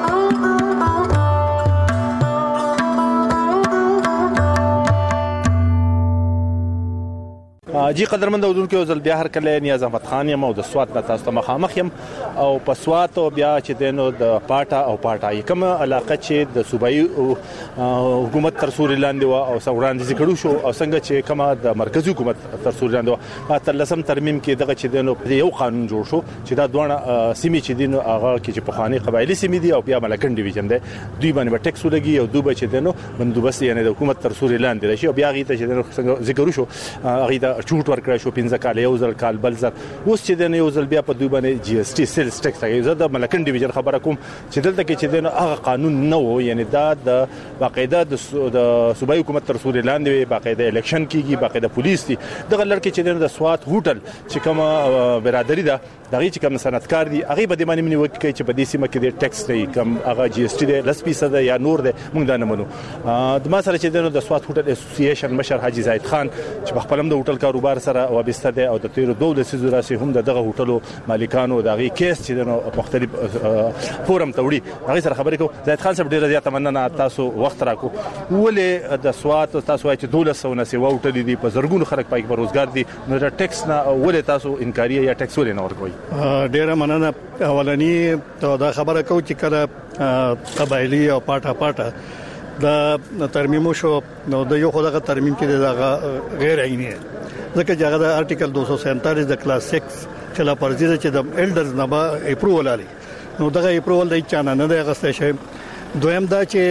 Speaker 3: جی قدرمن اودونکو ځل بیا هر کله نیاز احمد خان یم او د سوات نه تاسو ته مخامخ یم او په سوات او بیا چې دینو د پاټا او پاټا کوم علاقه چې د صوبایي حکومت تر سوري لاندې و او څنګه ذکر شو او څنګه چې کومه د مرکزی حکومت تر سوري لاندې و په تلسم ترمیم کې دغه چې دینو یو قانون جوړ شو چې دا دوه سیمې چې دینو هغه کې چې په خواني قبایلی سیمې دي او بیا ملکن ډیویژن دی دوی باندې ټیکس ولګي او دوی چې دینو بندوبست یعنی د حکومت تر سوري لاندې راشي او بیا غي ته چې دینو ذکر شو هغه د چوټ ورکړی شو پنځه کال یو ځل کال بل ځل اوس چې د یو ځل بیا په دوی باندې جی اس ټي سیلز ټیکس لګي زه د ملکن ډیویژن خبره کوم چې دلته کې چې د هغه قانون نه وو یعنی دا د باقاعده د صوبایي حکومت تر سوري لاندې باقاعده الیکشن کیږي باقاعده پولیس دي دغه لړکې چې د سوات هوټل چې کوم برادری ده دغه چې کوم صنعتکار دي هغه به د باندې منی وکړي چې په دې سیمه کې د ټیکس نه کم هغه جی اس ټي د لس فیصد یا نور ده موږ دا نه منو د ما سره چې د سوات هوټل اسوسییشن مشر حاجی زاید خان چې په خپلم د هوټل کاروبار سره وابسته ده او د تیر دوه لسیزو راسي هم دغه هوټلو مالکانو دغه کیس چې د مختلف فورم توړي هغه سره خبرې کو زاید خان صاحب ډیره زیاته مننه تاسو وخت راکو ولې د سوات تاسو وايي چې دولس سو نسی ووټل دي په زرګونو خلک پای په روزګار دي نو د ټیکس نه ولې تاسو انکاری یا ټیکس ولې نه ورکوي
Speaker 8: ډیره مننه اولنی ته دا خبره کو چې کله قبایلی او پاټا پاټا دا ترمیم شو نو د یو خدغه ترمیم کې دا غیر عیني ځکه چې هغه د آرټیکل دو سو سینتالیس د کلاس سکس خلاف ورزي چې د ایلډرز نه با اپروول علي نو دغه اپروول د چانه نه د غسته شي دویم دا چې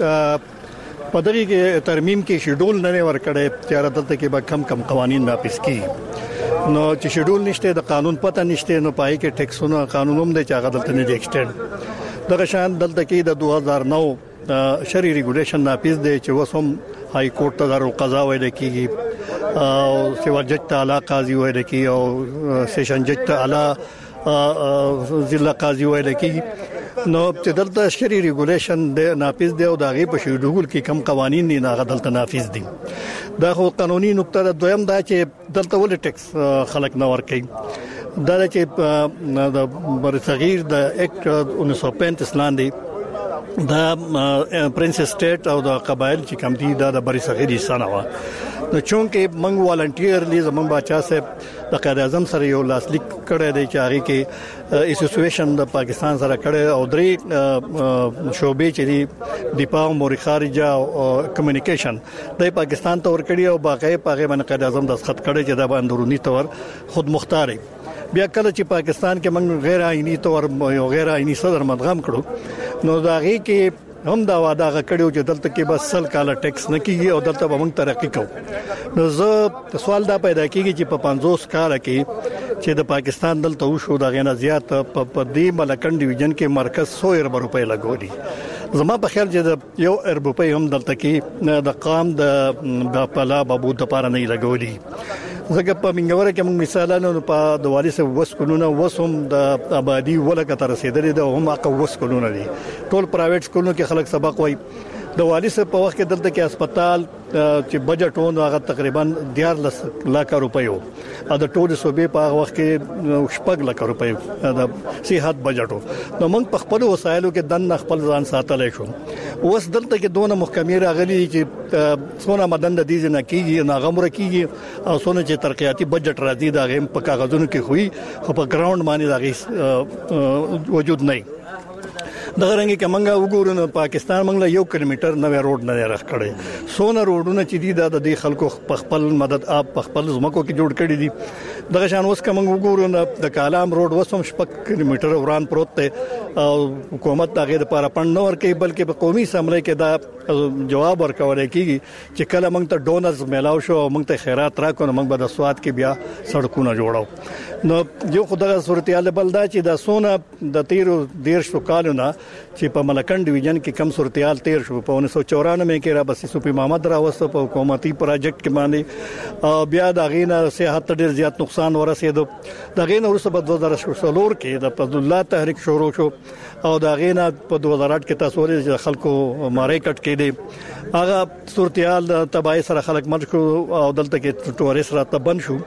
Speaker 8: په دغه کې ترمیم کې شیډول نه ورکړي چې راته کې به کم کم قوانين ناپس کی نو چې شیډول نشته د قانون پته نشته نو پای کې ټیکسونه قانونوم د چاغه دلته نه دی ایکسټند دغه شان دلته کې د دوه هزار نو شری ریګولیشن ناپس دی چې وسوم های کورټ ته دارو قضا ویل کیږي او سیوا جج ته اعلی قاضي ویل کیږي او سیشن جج ته اعلی ضلع قاضي ویل کیږي نو چې دلته شری ریګولیشن د ناپس دی او د غي په شیډول کې کم قوانين نه نه دلته نافذ دي دا خو قانوني نقطه ده دویم دا چې دلته ول ټیکس خلک نه ور کوي دا چې د برصغیر د اکټ انیس سو پینتیس لاندې دا پرنس سټیټ او د قبایل چې کم دي دا د برصغیر حصہ نه و نو چونکه موږ والنټیرلی زمون بچا صاحب د قائد اعظم سره یو لاسلیک کړی دی چې هغه کې اسوسییشن د پاکستان سره کړی او درې شعبې چې دی دفاع امور خارجه او کمیونیکیشن د پاکستان تور کړی او باقي پاغه باندې قائد اعظم دستخط کړی چې د اندرونی تور خود مختار بیا کله چې پاکستان کې موږ غیر آئینی تور یو غیر آئینی صدر مدغم کړو نو دا غي کې هم دا واده کړو چې دلته کې بس سل کاله ټیکس نه کیږي او دلته به موږ ترقی کوو نو زه سوال دا پیدا کیږي چې په پنځوس کال کې چې د پاکستان دلته وشو دا غنه زیات په دې ملکن ډیویژن کې مرکز سو ارب روپۍ لګولي زما په خیال چې یو ارب روپۍ هم دلته کې د قام د پلا بابو د پاره نه لګولي زګه په منګوره کې موږ مثالونه په دوالي سره وسکلونه وسوم د آبادی ولکه تر رسیدلې ده هم اقو وسکلونه دي ټول پرایویټ سکولونو کې خلک سبق وایي د والي سره په وخت کې دلته کې هسپتال چې بجټ و هغه تقریبا ډیر لک روپۍ او د ټول صوبې په وخت کې شپږ لک روپۍ د صحت بجټ نو موږ په خپل وسایلو کې دن خپل ځان ساتلای شو اوس دلته کې دونه محکمې راغلي چې څونه مدن د دې نه کیږي ناغمره کیږي او څونه چې ترقیاتي بجټ راځي دا غیم په کاغذونو کې خوې خو په ګراوند باندې دا وجود نه دغه رنګ کې منګه وګورو نو پاکستان منګله یو کیلومتر نوې روډ نه راخ کړي سونه روډونه چې دي د دې خلکو خپل مدد اپ خپل زمکو کې جوړ کړي دي دغه شان اوس کوم وګورو د کالام روډ وسوم شپږ کیلومتر وران پروت ته او حکومت هغه لپاره پند نه ورکړي بلکې په قومي سملې کې دا جواب ورکول کېږي چې کله موږ ته ډونرز میلاو شو موږ ته خیرات راکو نو موږ به د سواد کې بیا سړکونه جوړاو نو یو خدای صورتحال بلدا چې د سونه د تیرو ډیر شو کالونه چې په ملکن ډیویژن کې کم صورتحال تیر شو په انیس سو چورانوے کې را بسې سپی محمد راوستو په حکومتي پروجیکټ کې باندې بیا د غینه صحت ډیر زیات نقصان ورسېدو د غینه ورسره په دوه هزار څلور کې د فضل الله تحریک شروع شو او د غینه په دوه هزار آټ کې تاسو ولې خلکو مارې کټ کې دي هغه صورتحال تبعی سره خلک مرګ او دلته کې ټوریست راته بند شو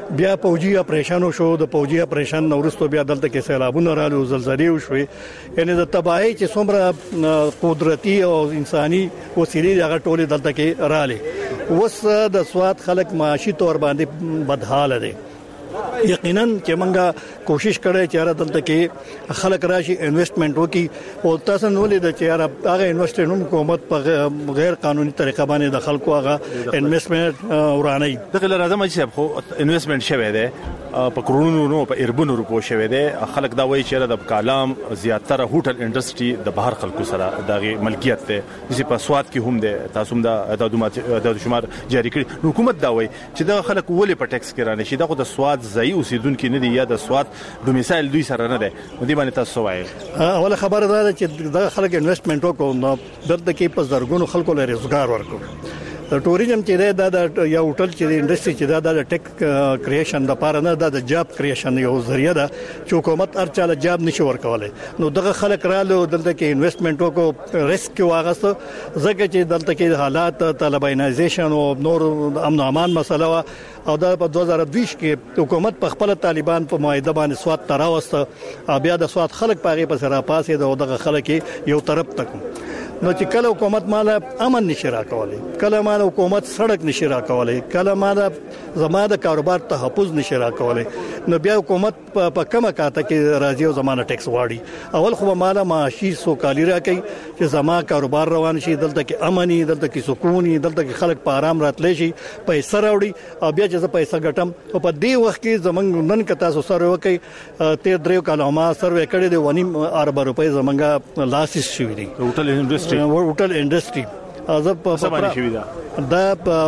Speaker 8: بیا پوجي اپریشن شو د پوجي اپریشن نورستو بیا دلته کې سیلابونه رالو زلزلې وشوي یعنی د تباہي چې څومره قدرتي او انساني وسیلې هغه ټول دلته کې رالي وس د سواد خلک معاشي تور باندې بدحال دي یقینا چې موږ کوشش کړی چې را دلته کې خلک راشي انویسټمنٹ وکړي او تاسو نو لید چې را هغه انویسټمنټ حکومت په غیر قانوني طریقه باندې د خلکو هغه انویسټمنٹ ورانه
Speaker 3: دغه لازم چې خو انویسټمنٹ شوه دی په کرونو نو په اربن روپو شوه دی خلک دا وایي چې د کالام زیاتره هوټل انډستری د بهر خلکو سره دغه ملکیت ته چې په سواد کې هم دی تاسو هم د د شمار جاری کړی حکومت دا وایي چې د خلک ولې په ټیکس کې رانه شي دغه د سواد ځای اوسیدونکو نه دی یا د سواد دومیسایل دوی سره نه دی دې باندې تاسو وایي
Speaker 8: اوله خبره ده چې د خلک انویسټمنټ وکړو نو دلته کې په زرګونو خلکو لپاره روزګار ورکړو ټوریزم چې دا د یا هوټل چې د انډستری چې دا د ټیک کریشن د پاره نه د جاب کریشن یو ذریعہ ده چې حکومت ارچاله جاب نشي ورکولای نو دغه خلک رالو دلته کې انویسټمنټ وکړو ریسک واغسته ځکه چې دلته کې حالات طالبانایزیشن او نور امن او امان مسله او دا په دوه زره دوه کې حکومت په خپل طالبان په معاهده باندې سواد تراوسته بیا د سواد خلک پاغي په سره پاسې دغه خلک یو طرف تک نو چې کله حکومت مال امن نشي راکولای کله مال حکومت سړک نشي راکولای کله مال زماده کاروبار تحفظ نشي راکولای نو بیا حکومت په کومه کاته کې راځي او زمانه ټیکس واړي اول خو مال معاشي سوکالي راکړي چې زما کاروبار روان شي دلته کې امني دلته کې سکوني دلته کې خلک په آرام راتلی شي پیسې راوړي او بیا چې پیسې ګټم او په دې وخت کې زمنګ نن کتا سره وکي تیر دریو کالو ما سروې کړی دی ونیم ارب روپۍ زمنګ لاسیس شوی دی
Speaker 3: هوټل انډستری
Speaker 8: هوټل انډستری ازب په دا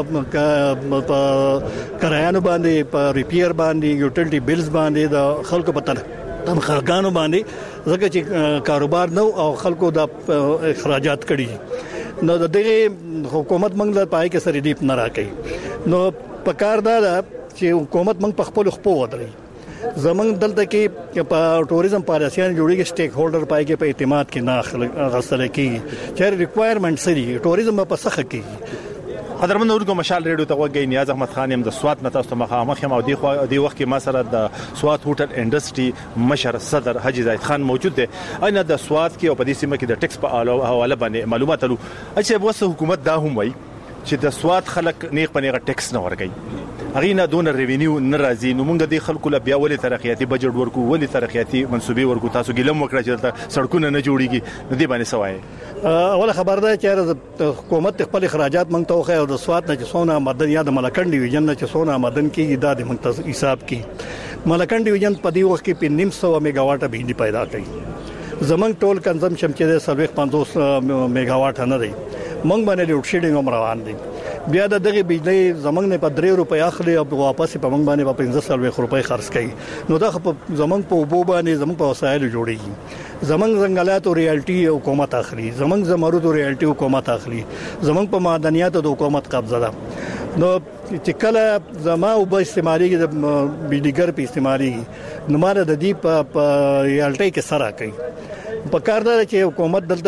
Speaker 8: په کرایانو باندې په ریپیر باندې یوټیلیټي بیلز باندې د خلکو په تن تنخواهګانو باندې ځکه چې کاروبار نو او خلکو د اخراجات کړي نو د دغه حکومت موږ له پای کې سره دیپ نه راکې نو په کار دا چې حکومت موږ په خپل خپل ودرې زمنګ دلته کې په ټوریزم پالیسیان جوړیږي سټیک هولډر پای کې په اعتماد کې نه غسل کیږي چې ریکوایرمنټ سری ټوریزم په سخه کیږي
Speaker 3: قدرمن اورګو مشال ریډیو ته وګورئ نیاز احمد خان هم د سواد نه تاسو مخامخ هم او دی خو دی وخت کې ما سره د سواد هوټل انډستری مشر صدر حجی زاید خان موجود دی اينه د سواد کې او په دې سیمه کې د ټیکس په حواله باندې معلومات لرو چې وسه حکومت دا هم وایي چې د سواد خلک نیغ په نیغه ټیکس نه ورګي اغه نه دون ریوینیو نه راځي نو موږ د خلکو له بیا ولې ترقیاتي بجټ ورکو ولې ترقیاتي منسوبي ورکو تاسو ګلم وکړه چې سړکونه نه جوړیږي د دې باندې سوای
Speaker 8: اوله خبر ده چې حکومت خپل اخراجات موږ ته خو د سواد نه چې سونه مدن یا د ملکن ډیویژن نه چې سونه مدن کې د موږ حساب کې ملکن ډیویژن په دې وخت کې په نیم سو میگا واټ بجلی پیدا کړي زمنګ ټول کنزمپشن چې د سلويخ پنځوس میگا واټ نه دی موږ باندې لوډ شیډینګ هم روان دي بیا د دغه بجلی زمنګ نه په درې روپۍ اخلي او واپس په موږ باندې په پنځه سلويخ روپۍ خرڅ کوي نو دا په زمنګ په وبو باندې زمنګ په وسایل جوړیږي زمنګ ځنګلات او ریالټي حکومت اخلي زمنګ زمرد او ریالټي حکومت اخلي زمنګ په معدنیات د حکومت قبضه ده نو چې کله زما او به استعمالي د بجلیګر په استعمالي نو مال د دې په ریالټي کې سره کوي په کار دا چې حکومت دلته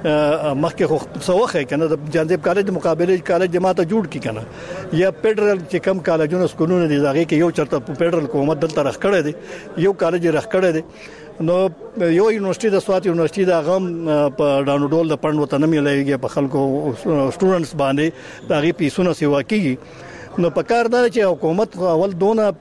Speaker 8: کې مخکې خو څوخه کنه د جانب کالج مقابله کالج جماعت جوړ کی کنه یا فدرال چې کم کالجونو سکولونه دي هغه کې یو چرته فدرال حکومت دلته رخ کړی دی یو کالج رخ کړی دی نو یو یونیورسيټي د سوات یونیورسيټي د غم په ډاونډول د پند وطن ملایږي په خلکو سټوډنټس باندې دغه پیسونه سیوا کیږي نو په کار دا چې حکومت اول دونه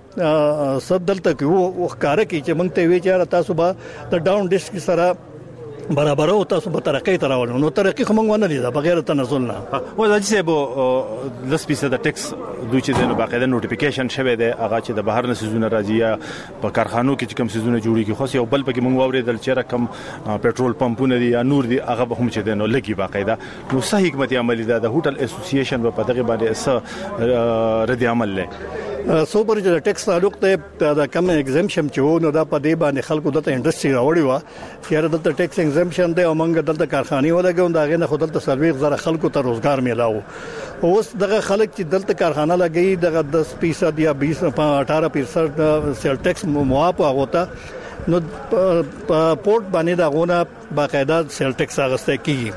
Speaker 8: سب دلته کې وو ښکارا کی چې موږ ته وی چې تاسو به د ډاون ډیسک سره برابر او تاسو په ترقی تراول نو ترقی خو موږ ونه لیدا بغیر تنزل نه
Speaker 3: و دا چې به د سپیسه د ټیکس دوی چې د باقاعده نوټیفیکیشن شوه دی هغه چې د بهر نه سيزونه راځي یا په کارخانو کې چې کوم سيزونه جوړیږي خو یو بل پکې موږ واورېدل چې رقم پېټرول پمپونه دي یا نور دي هغه هم چې د نو لګي باقاعده نو صحیح حکمت عملی دا د هوټل اسوسییشن په دغه باندې س رد عمل له
Speaker 8: سو پر چې ټیکس تعلق ته د کم ایگزمپشن چې وو نو دا په دې باندې خلکو دته انډستری راوړی و چې دلته ټیکس ایگزمپشن دی او موږ دلته کارخانه ولګو دا غنه خو دلته سرویس زره خلکو ته روزګار میلاو اوس دغه خلک چې دلته کارخانه لګي دغه دس فیصد یا بیس اٹھارہ فیصد سیل ټیکس موافق هوتا نو په پورت باندې دا غونه باقاعده سیل ټیکس اغسته کیږي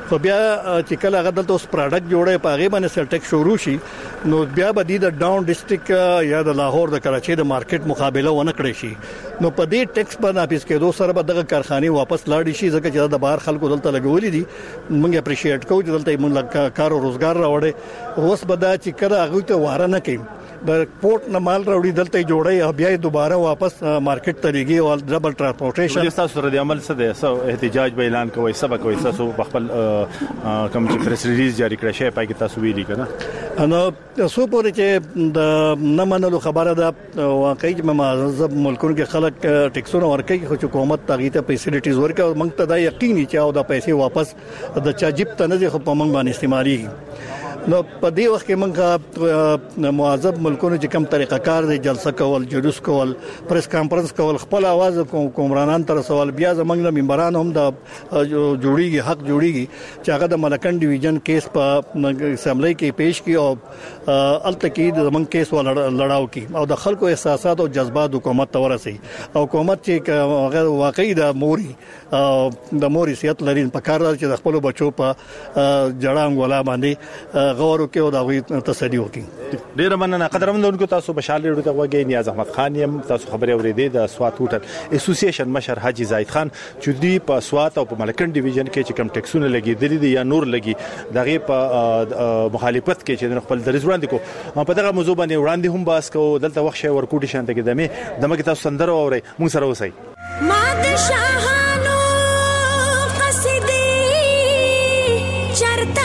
Speaker 8: خو بیا چې کله هغه دلته اوس پروډکټ جوړه په هغه باندې سلټیک شروع شي نو بیا به د ډاون ډیسټریکټ یا د لاهور د کراچي د مارکیټ مقابله ونه کړی شي نو په دې ټیکس باندې ناپیس کېدو سره به دغه کارخانه واپس لاړ شي ځکه چې د بهر خلکو دلته لګولې دي موږ اپریشیټ کوو چې دلته موږ کار او روزګار راوړي اوس به دا چې کله هغه ته واره نه کوي د پورت نه مال راوړي دلته جوړي بیا دوباره واپس مارکیټ ته لګي او ډبل ټرانسپورټیشن
Speaker 3: د تاسو سره د عمل څه د سو احتجاج به اعلان کوي سبق کوي تاسو خپل کوم چې پریس ریلیز جاری کړی شي پای کې تاسو ویلي کنه
Speaker 8: نو څو پورې چې د نه منلو خبره ده واقعي چې معزز ملکونو کې خلک ټیکسونه ورکوي خو حکومت تغیته فیسیلیټیز ورکوي او موږ ته دا یقیني چې او دا پیسې واپس د چا جیب ته نه ځي خو په موږ باندې استعمالي نو په دې وخت کې موږ معذب ملکونو چې کوم طریقه کار دی جلسه کول جلوس کول پریس کانفرنس کول خپل आवाज کومرانان تر سوال بیا زمنګ د منبران هم د جوړیږي حق جوړیږي چې هغه د ملکن ډیویژن کیس په اسمبلی کې پیش کی او التقید زمنګ کیس ولړاو کی او د خلکو احساسات او جذبات حکومت ته ورسي او حکومت چې هغه واقعي د موري د موري سیاست لري په کار چې د خپل بچو په جړانګ ولا باندې غور وکړو دا وی تسلی وکړي
Speaker 3: ډیر مننه قدرمنونکو تاسو بشال لري ته وګورئ نیاز احمد خان يم تاسو خبري اوریدې د سوات هوټل اسوسییشن مشر حاجی زاید خان چې دی په سوات او په ملکن ډیویژن کې چې کوم ټیکسونه لګیدلي دي یا نور لګي دغه په مخالفت کې چې خپل درز وړاندې کو په دغه موضوع باندې وړاندې هم باس کو دلته وخت شي ورکوټی شانته کې دمه دمه کې تاسو سندره اورئ مونږ سره اوسئ
Speaker 9: ماد شاهانو قصیدې چرتا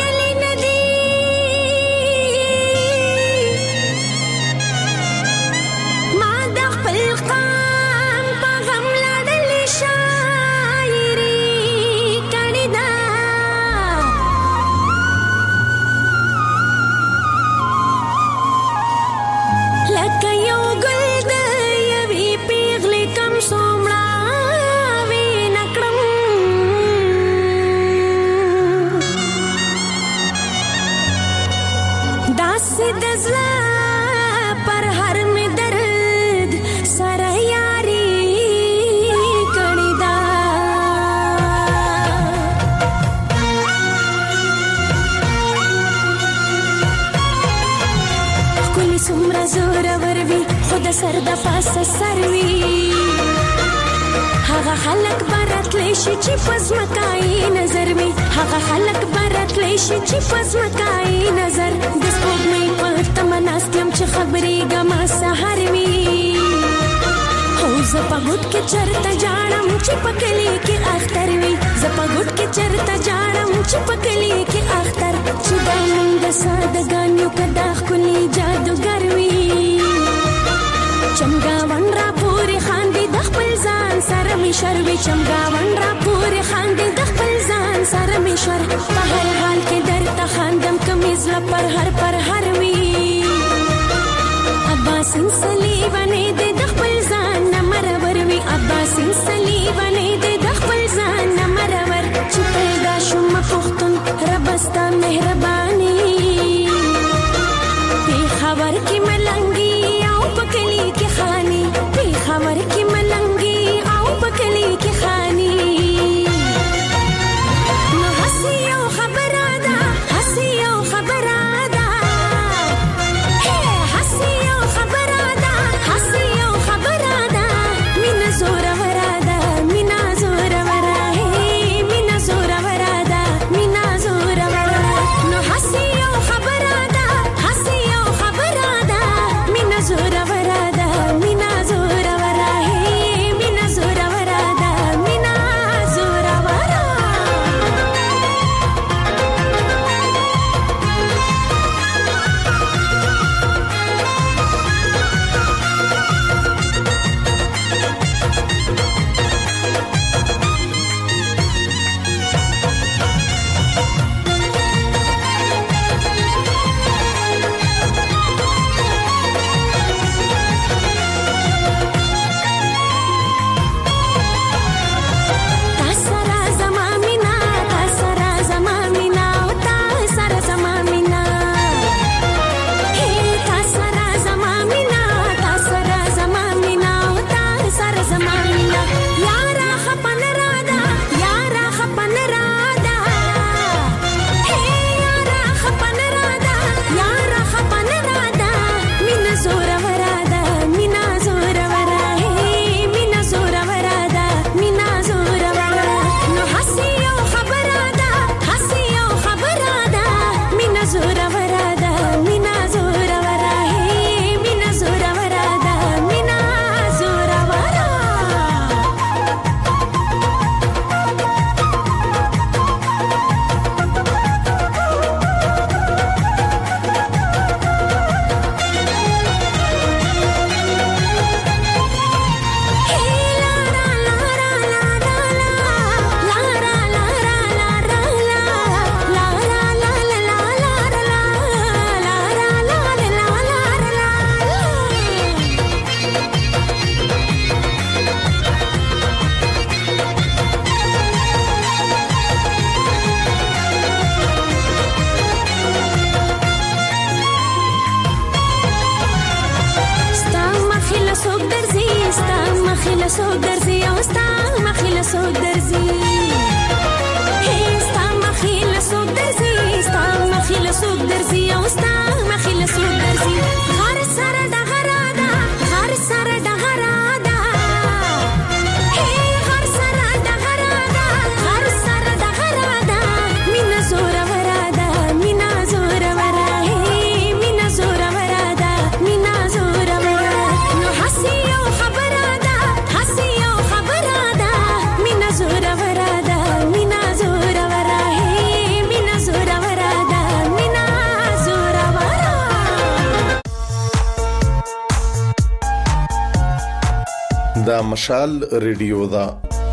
Speaker 9: سر د پاسه سروي هغه خلک برات لشي چې پزمکای نظر وي هغه خلک برات لشي چې پزمکای نظر د سپوږمۍ په تمناستم چې خبرې ګما سحر وي هو زپګوت کې چرته جانم چې پکلی کې اختر وي زپګوت کې چرته جانم چې پکلی کې اختر چې د موږ سادهګانیو کدا خولي جادوګر وي چمګاون را پوری خاندي د خپل ځان سره می شروي چمګاون را پوری خاندي د خپل ځان سره می شر په هر حال کې درته خاندم کمیز لا پر هر پر هر وی عباس صلیبانه د خپل ځان نمرور وی عباس صلیبانه د خپل ځان نمرور چې پیدا شوم پختون ربستا مهرباني په خبر کې ملنګي پکلی کی خانی په خبر کی ملنګي او پکلی کی خانی نو حسی او خبره ده حسی او خبره ده هي حسی او خبره ده حسی او خبره ده مینا زور وراده مینا زور وراده مینا زور وراده مینا زور وراده نو سو درځي او ستا مخې له سو درځي ستا مخې له سو درځي ستا مخې له سو درځي او ستا مخې له سو درځي غر سره د غرادا غر سره د غرادا غر سره د غرادا غر سره د غرادا مینا زور ورادا مینا زور ورا مینا زور ورادا مینا زور ورا نو حسي او خبرادا حسي او خبرادا مینا زور ورادا مینا زور ورا مینا زور ورادا مینا زور ورا
Speaker 10: دا مشال ریډیو دا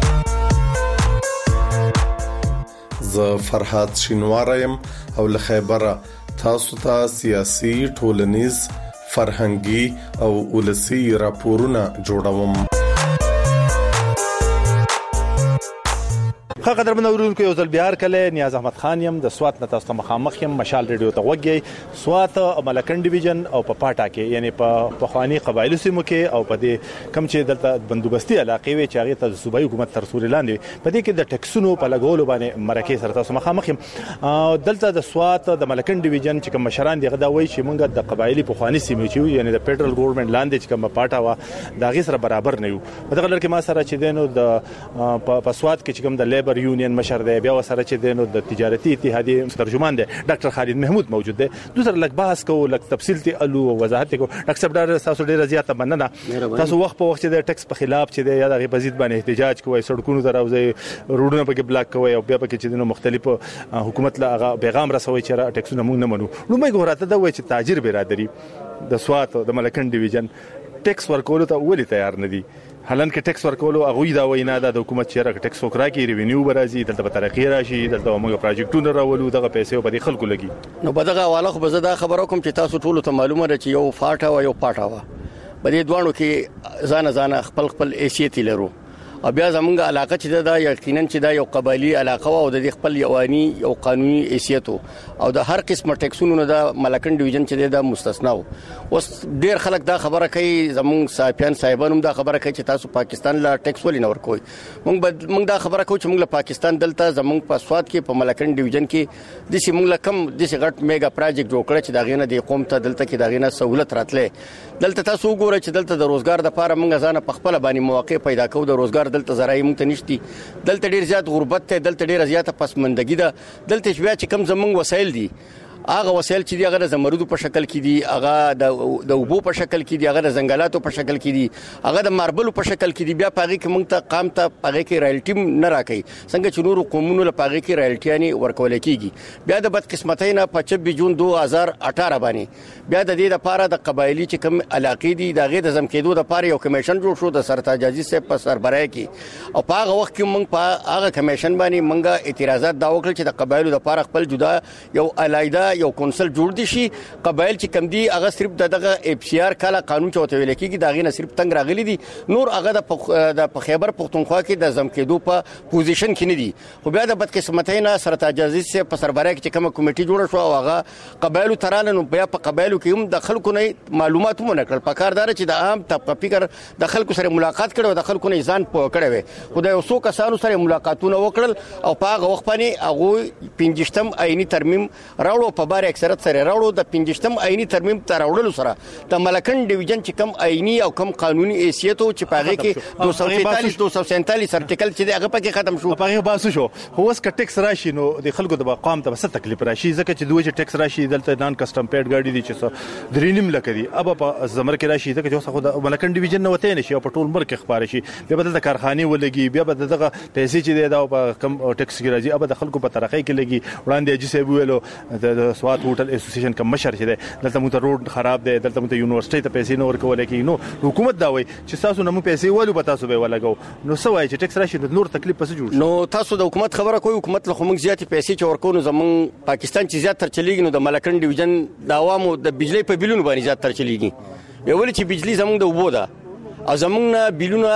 Speaker 10: ز فرحات شینوارم او له خیبره تاسو ته سیاسي ټولنیز فرهنګي او ولسی راپورونه جوړوم.
Speaker 3: خا قدر منورونکو یو ځل بیا کله نیاز احمد خان يم د سوات نه تاسو ته مخامخ يم مشال ریډیو ته وګورئ. سوات ملکن ډیویژن او په پاټا کې یعنی په پخوانی قبایلو سیمو کې او په دې کم چې دلته بندوبستي علاقې وي چې هغه ته صوبایي حکومت تر سوري لاندې په دې کې د ټکسونو په لګولو باندې مرکه سره تاسو مخامخ يم. دلته د سوات د ملکن ډیویژن چې کوم مشران دغه دا وایي چې موږ د قبایلی پخوانی سیمو چې یعنی د فدرال ګورنمنت لاندې چې کوم پاټا وا دا غي سره برابر نه یو. په دغه لړ کې ما سره چې دینو د په سوات کې چې کوم د لیبر یونین مشر دی بیا سره چې دینو د تجارتي اتحادیې ترجمان دی ډاکټر خالد محمود موجود دی. دوسر لک بحث کو لک تفصیل ته الو وضاحت کو ډاکټر صاحب ډېر تاسو ډېر زیاته مننه. تاسو وخت په وخت د ټیکس په خلاف چې دی یا د غیبزید باندې احتجاج کوي سړکونو دراوځي روډونه په کې بلاک کوي او بیا په کې چې دینو مختلف حکومت لا پیغام رسوي چې ټیکسونه موږ نه منو. نو مې ګوراته دا وایي چې تاجر برادری د سوات د ملکن ډیویژن ټیکس ورکول ته ولې تیار نه دي. حالان کې ټیکس ورکولو هغه دا وینا ده د حکومت چې راک ټیکس وکړه کې ریوینیو برازي دلته به ترقی راشي دلته موږ پروجیکټونه راولو دغه پیسې په خلکو لګي.
Speaker 11: نو بدغه حواله خو به زه دا خبرو کوم چې تاسو ټول ته معلومه ده چې یو فاټا او یو پاټا وا په دې دوانو کې ځان ځان خپل خپل ایسیتی لرو او بیا زمونږ علاقه چې دا یقینا چې دا یو قبایلی علاقه او د خپل یوانی یو قانوني حیثیت او د هر قسمه ټیکسونو نه د ملکن ډیویژن چې دا مستثنا و. اوس ډیر خلک دا خبره کوي زمونږ صاحبان صاحبانو دا خبره کوي چې تاسو پاکستان لا ټیکس ولې نه ورکوي. مونږ مونږ دا خبره کوي چې مونږ له پاکستان دلته زمونږ په سواد کې په ملکن ډیویژن کې د سیمونږ لکم د سیګټ میگا پروجیکټ جوړ کړ چې دا غینه د قوم ته دلته کې دا غینه سہولت راتلې. دلته تاسو وګورئ چې دلته د روزګار د لپاره مونږ ځان په خپل باندې مواقع پیدا کوو د روزګار دلته زراعي مونږ نشتی دلته ډیر زیات غربت ته دلته ډیر زیاته پسمندګي ده دلته بیا چې کم زمونږ وسایل دي هغه وسایل چې دی هغه د زمرودو په شکل کې دي هغه د د وبو په شکل کې دي هغه د زنګلاتو په شکل کې دي هغه د ماربلو په شکل کې دي بیا پاغي کې مونږ ته قام ته پاغي کې رایلټي نه راکې څنګه چې نور قومونو له پاغي کې رایلټي نه ورکول کېږي. بیا د بد قسمتۍ نه په چوبیس جون دو هزار اٹھارہ باندې بیا د دې لپاره د قبایلی چې کوم علاقې دي د غې د زم کېدو لپاره یو کمیشن جوړ شو د سرتاج عزیز صاحب په سربراهي کې او په هغه وخت کې مونږ په هغه کمیشن باندې مونږه اعتراضات دا وکړل چې د قبایلو لپاره خپل جدا یو علایده یو کونسل جوړ دي شي قبایل چې کم دي هغه صرف دغه اف سی آر کاله قانون چوته ویل کېږي دا غینه صرف تنگ راغلي دي نور هغه د خیبر پختونخوا کې د زم کېدو په پوزیشن کې نه دي. خو بیا د بد قسمتۍ نه سرتاج عزیز صاحب په سربراهي کې کومه کمیټي جوړه شو او هغه قبایلو ترانه نو بیا په قبایلو کې هم د خلکو نه معلومات مونږ کړل په کاردار چې د عام طبقه فکر د خلکو سره ملاقات کړو د خلکو نه ځان پوه کړو وي خو د یو څو کسانو سره ملاقاتونه وکړل او په هغه وخت باندې هغه پنځشتم آئینی ترمیم راوړو په بار اکثریت سره راوړو د پنځشتم آئینی ترمیم تر راوړلو سره د ملکن ډیویژن چې کم آئینی او کم قانوني حیثیت او چې پاغه کې دو سو تینتالیس دو سو سینتالیس ارټیکل چې هغه پکې ختم شو
Speaker 3: پاغه باسو شو. هو اس ک ټیکس راشي نو د خلکو د مقام ته څه تکلیف راشي ځکه چې دوی چې ټیکس راشي دلته نان کسٹم پیډ ګاډي دي چې درینم لکه دي اب په زمر کې راشي ځکه چې خو د ملکن ډیویژن نه وته نشي په ټول ملک خبر شي بیا بدل د کارخانه ولګي بیا بدل دغه پیسې چې دی دا په کم ټیکس کې راځي اب د خلکو په ترقې کې لګي وړاندې چې سیبو ویلو د سوات هوټل اسوسییشن کوم مشر چې دی دلته مو ته روډ خراب دی دلته مو ته یونیورسيټي ته پیسې نه ورکول کېږي نو حکومت دا وایي چې تاسو نه مو پیسې ولو په تاسو به ولګو نو سوای چې ټیکس راشي نور تکلیف پس جوړ
Speaker 11: نو تاسو د حکومت خبره کوي حکومت له موږ زیاتې پیسې چې ورکو نو زمون پاکستان چې زیات تر چلیږي نو د ملکن ډیویژن د عوامو د بجلی په بیلونو باندې زیات تر چلیږي یو ول چې بجلی زمون د وبو ده او زمونږ بیلونه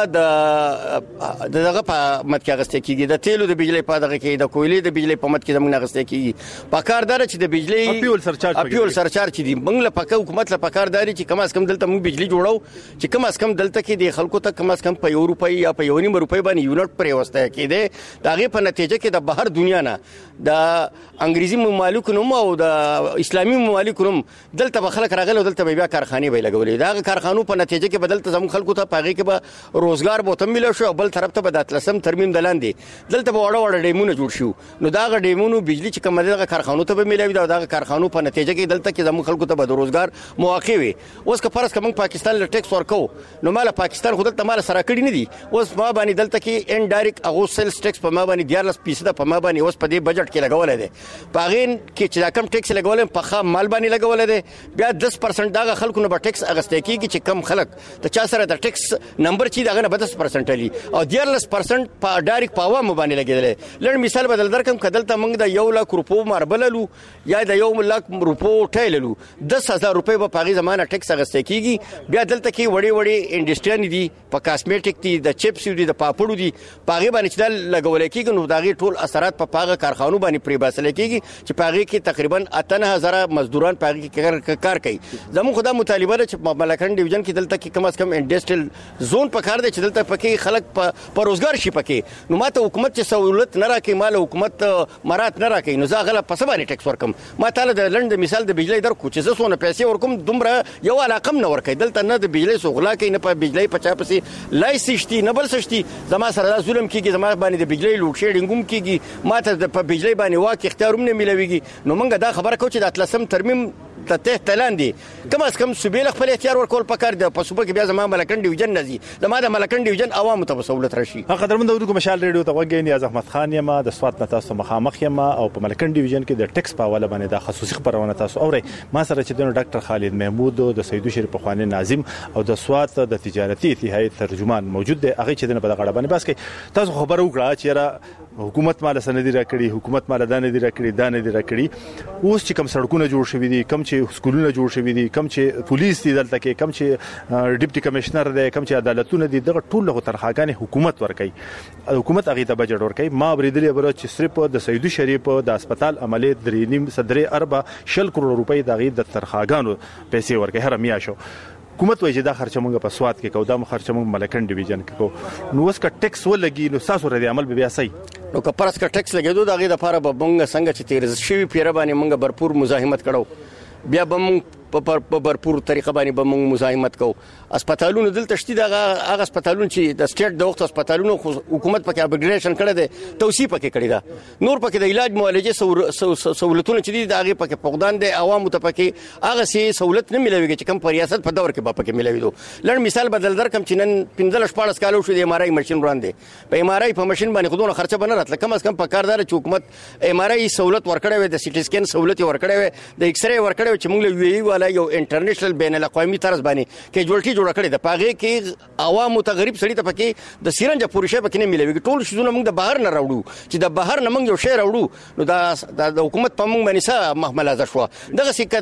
Speaker 11: د دغه په مت کې اغسته کیږي د تیلو د بجلی په دغه کې د کویلې د بجلی په مت کې زمونږ اغسته کیږي په کاردار چې د بجلی
Speaker 3: اپیول سرچارج
Speaker 11: اپیول سرچارج دي موږ له پکا حکومت له پکارداري چې کم از کم دلته موږ بجلی جوړو چې کم از کم دلته کې د خلکو ته کم از کم په یو روپۍ یا په یو نیم روپۍ باندې یونټ پرې وسته کېده دا غي په نتیجه کې د بهر دنیا نه د انګریزي ممالکو نوم او د اسلامي ممالکو نوم دلته به خلک راغلي دلته بیا کارخانه به لګولې دا کارخانو په نتیجه کې بدلته زموږ خلکو ته پاغي کې به روزګار به تم ملو شو بل طرف ته به د اتلسم ترمیم دلاندې دلته به وړه وړه ډیمونه جوړ شو نو دا غ ډیمونو بجلی چې کوم دغه کارخانو ته به ملوي دا کارخانو په نتیجه کې دلته کې زموږ خلکو ته به د روزګار مواقع وي اوس که فرض کوم پاکستان له ټیکس ورکو نو مال پاکستان خود ته مال سره کړی نه دي اوس ما باندې دلته کې ان ډایرکټ اغو سیلز ټیکس په ما باندې دیارلس فیصد په ما باندې اوس په دې بجټ کې لګولای دي پاغین کې چې کم ټیکس لګولم په خام مال باندې لګولای دي بیا دس پرسنټ دا خلکو نه به ټیکس اغسته کیږي چې کم خلک ته چا سره د ټیکس نمبر چې دا نه دس پرسنټ لري او دیارلس پرسنټ په ډایرکټ په عوامو باندې لګیدل لړ مثال بدل درکم کدلته موږ د یو لک روپو ماربللو یا د یو لک روپو ټایللو دس هزار روپۍ په پاغي زمانه ټیکس اغسته کیږي بیا دلته کې وړي وړي انډستریان دي په کاسمیټیک دي د چپس دي د پاپړو دي پاغي باندې چې لګول کېږي نو داغي ټول اثرات په پاغه کارخانو باندې پری باسل کېږي چې پاغي کې تقریبا اتنه هزار مزدوران پاغي کې کار کوي زموږ خدای مطالبه ده چې ملکن ډیویژن کې دلته کې کم از کم انډستریل زون په کار دي چې دلته پکې خلک په روزګار شي پکې نو ماته حکومت چې سہولت نه راکې مال حکومت مرات نه راکې نو زه غلا په سبا ټیکس ورکم ما تعالی د لند مثال د بجلی در کو چې زه سونه پیسې ورکوم دومره یو علاقم نه ورکې دلته نه د بجلی سوغلا کې نه په بجلی په چا پسې لایسشتي نه بل سشتي زما سره ظلم کیږي زما باندې د بجلی لوډ شیډینګ هم کیږي ماته په بجلی باندې واک اختیار هم نه ملويږي نو موږ دا خبره کوو چې د اتلسم ترمیم ته ته تلاندې کم از کم صوبې خپل اختیار ورکول پکار دی په صوبې کې بیا زما ملکن ډیویژن نزي زما د ملکن ډیویژن عوامو ته سہولت راشي
Speaker 3: قدرمن دودو مشال ریډیو ته وګورئ نیاز احمد خان یم د سوات تاسو مخامخ یم او په ملکن ډیویژن کې د ټیکس په حواله باندې د خصوصي خبرونه تاسو اورئ ما سره چې د ډاکټر خالد محمود د سیدو شریف خواني ناظم او د سوات د تجارتي اتحادیې ترجمان موجود دی هغه چې د په غړ باندې بس کوي تاسو خبر وکړه چې حکومت مال سندې راکړي حکومت مال دانه دي راکړي دانه دي راکړي اوس چې کم سړکونه جوړ شوي دي کم چې سکولونه جوړ شوي دي کم چې پولیس دي دلته کې کم چې ډیپټي کمشنر دی کم چې عدالتونه دي دغه ټول له ترخاګانې حکومت ورکړي حکومت هغه ته بجټ ورکړي ما بریدلې بر چې صرف د سیدو شریف د هسپتال عملیات درې نیم صدرې اربع شل کروڑ روپۍ دغه د ترخاګانو پیسې ورکړي هر میاشو حکومت وایي چې دا خرچه مونږ په سوات کې کوو دا خرچه مونږ ملکن ډیویژن کې کوو نو اوس کا ټیکس ولګي نو تاسو ردي عمل به بیا صحیح
Speaker 11: نو که پرس کا ټیکس لګیدو دا غي د لپاره به مونږ څنګه چې تیر شوی پیره باندې مونږ برپور مزاحمت کړو بیا به مونږ په برپور طریقه باندې به مونږ مزاحمت کوو هسپتالونو دلته شتي دا هغه هسپتالونو چې د سټیټ د وخت هسپتالونو حکومت پکې اپګریډیشن کړی دی توسيع پکې کړی دا نور پکې د علاج معالجه سہولتونه چې دي دا هغه پکې فقدان دي عوامو ته پکې هغه سي سہولت نه ملويږي چې کوم په ریاست په دور کې به پکې ملوي دو لړ مثال بدل در کم چې نن پنځه شپږ کالو شو د ام ار آی ماشين وړاندې په ام ار آی په ماشين باندې خودونه خرچه بنه راتله کم از کم په کاردار چې حکومت ام ار آی سہولت ورکړې وي د سټي سکین سہولت ورکړې وي د ایکس ری ورکړې چې موږ له وی ای والا یو انټرنیشنل بین الاقوامي طرز باندې کې جوړټي جوړ کړې د پاغه کې عوامو ته غریب سړی ته پکې د سیرنج پورشه پکې نه ملوي ټول شونه موږ د بهر نه راوړو چې د بهر نه موږ یو شی راوړو نو دا د حکومت په موږ باندې څه محمله شو دغه سکه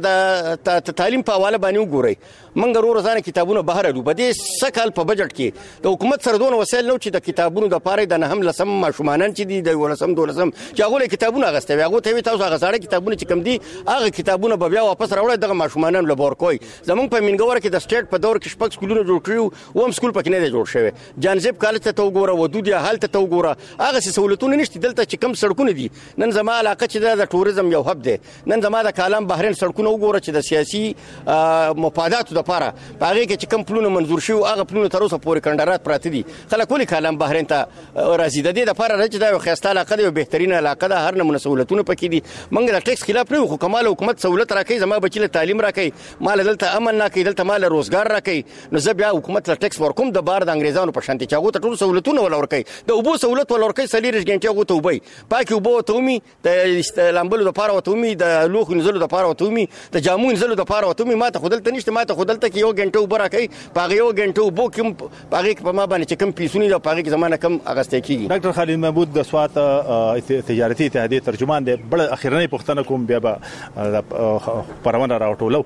Speaker 11: د تعلیم په حواله باندې وګورئ موږ ورو روزانه کتابونه بهر راوړو په دې سکهال په بجټ کې د حکومت سره دون وسایل نو چې د کتابونو د پاره د نه هم لسم ماشومانان چې دي د ولسم دولسم چې هغه کتابونه غستوي هغه ته تاسو هغه سره کتابونه چې کم دي هغه کتابونه به بیا واپس راوړل دغه ماشومانان لبور کوي زمونږ په منګور کې د سټیټ په دور کې شپږ سکولونه جوړ کړو و هم سکول پکې نه دی جوړ شوی جانزیب کالج ته وګوره ودودیا حالت ته وګوره هغه سہولتونه نشته دلته چې کم سړکونه دي نن زما علاقه چې د ټوریزم یو هب دی نن زما د کالام بحرین سړکونه وګوره چې د سیاسي مفاداتو لپاره هغه کې چې کم پلونه منزور شو هغه پلونه تر اوسه پورې کندرات پراته دي خلک ولې کالام بحرین ته راځي د دې لپاره چې دا یو خسته علاقه دی او بهترینه علاقه ده هر نمونه سہولتونه پکې دي موږ د ټیکس خلاف نه خو کمال حکومت سہولت راکړي زما بچی له تعلیم راکړي مال دلته امن نه کوي دلته مال روزګار راکړي نو زه بیا حکومت له ټیکس ورکوم د بار د انګریزانو په شانتي چاغو ته ټول سہولتونه ول ورکړي د اوبو سہولت ول ورکړي سلیریش ګنټه غو ته وبای پاکي اوبو ته ومي د لامبلو د پاره وته ومي د لوخ نزلو د پاره وته ومي د جامو نزلو د پاره وته ومي ما ته خودلته نشته ما ته خودلته کې یو ګنټه وبره کوي پاغه یو ګنټه وبو کوم پاغه په ما باندې چې کم پیسونی د پاغه زمانه کم اغسته کیږي
Speaker 3: ډاکټر خالد محمود د سوات تجارتي اتحادیې ترجمان دی بل اخیرنۍ پښتنه کوم بیا به پرونه راوټولو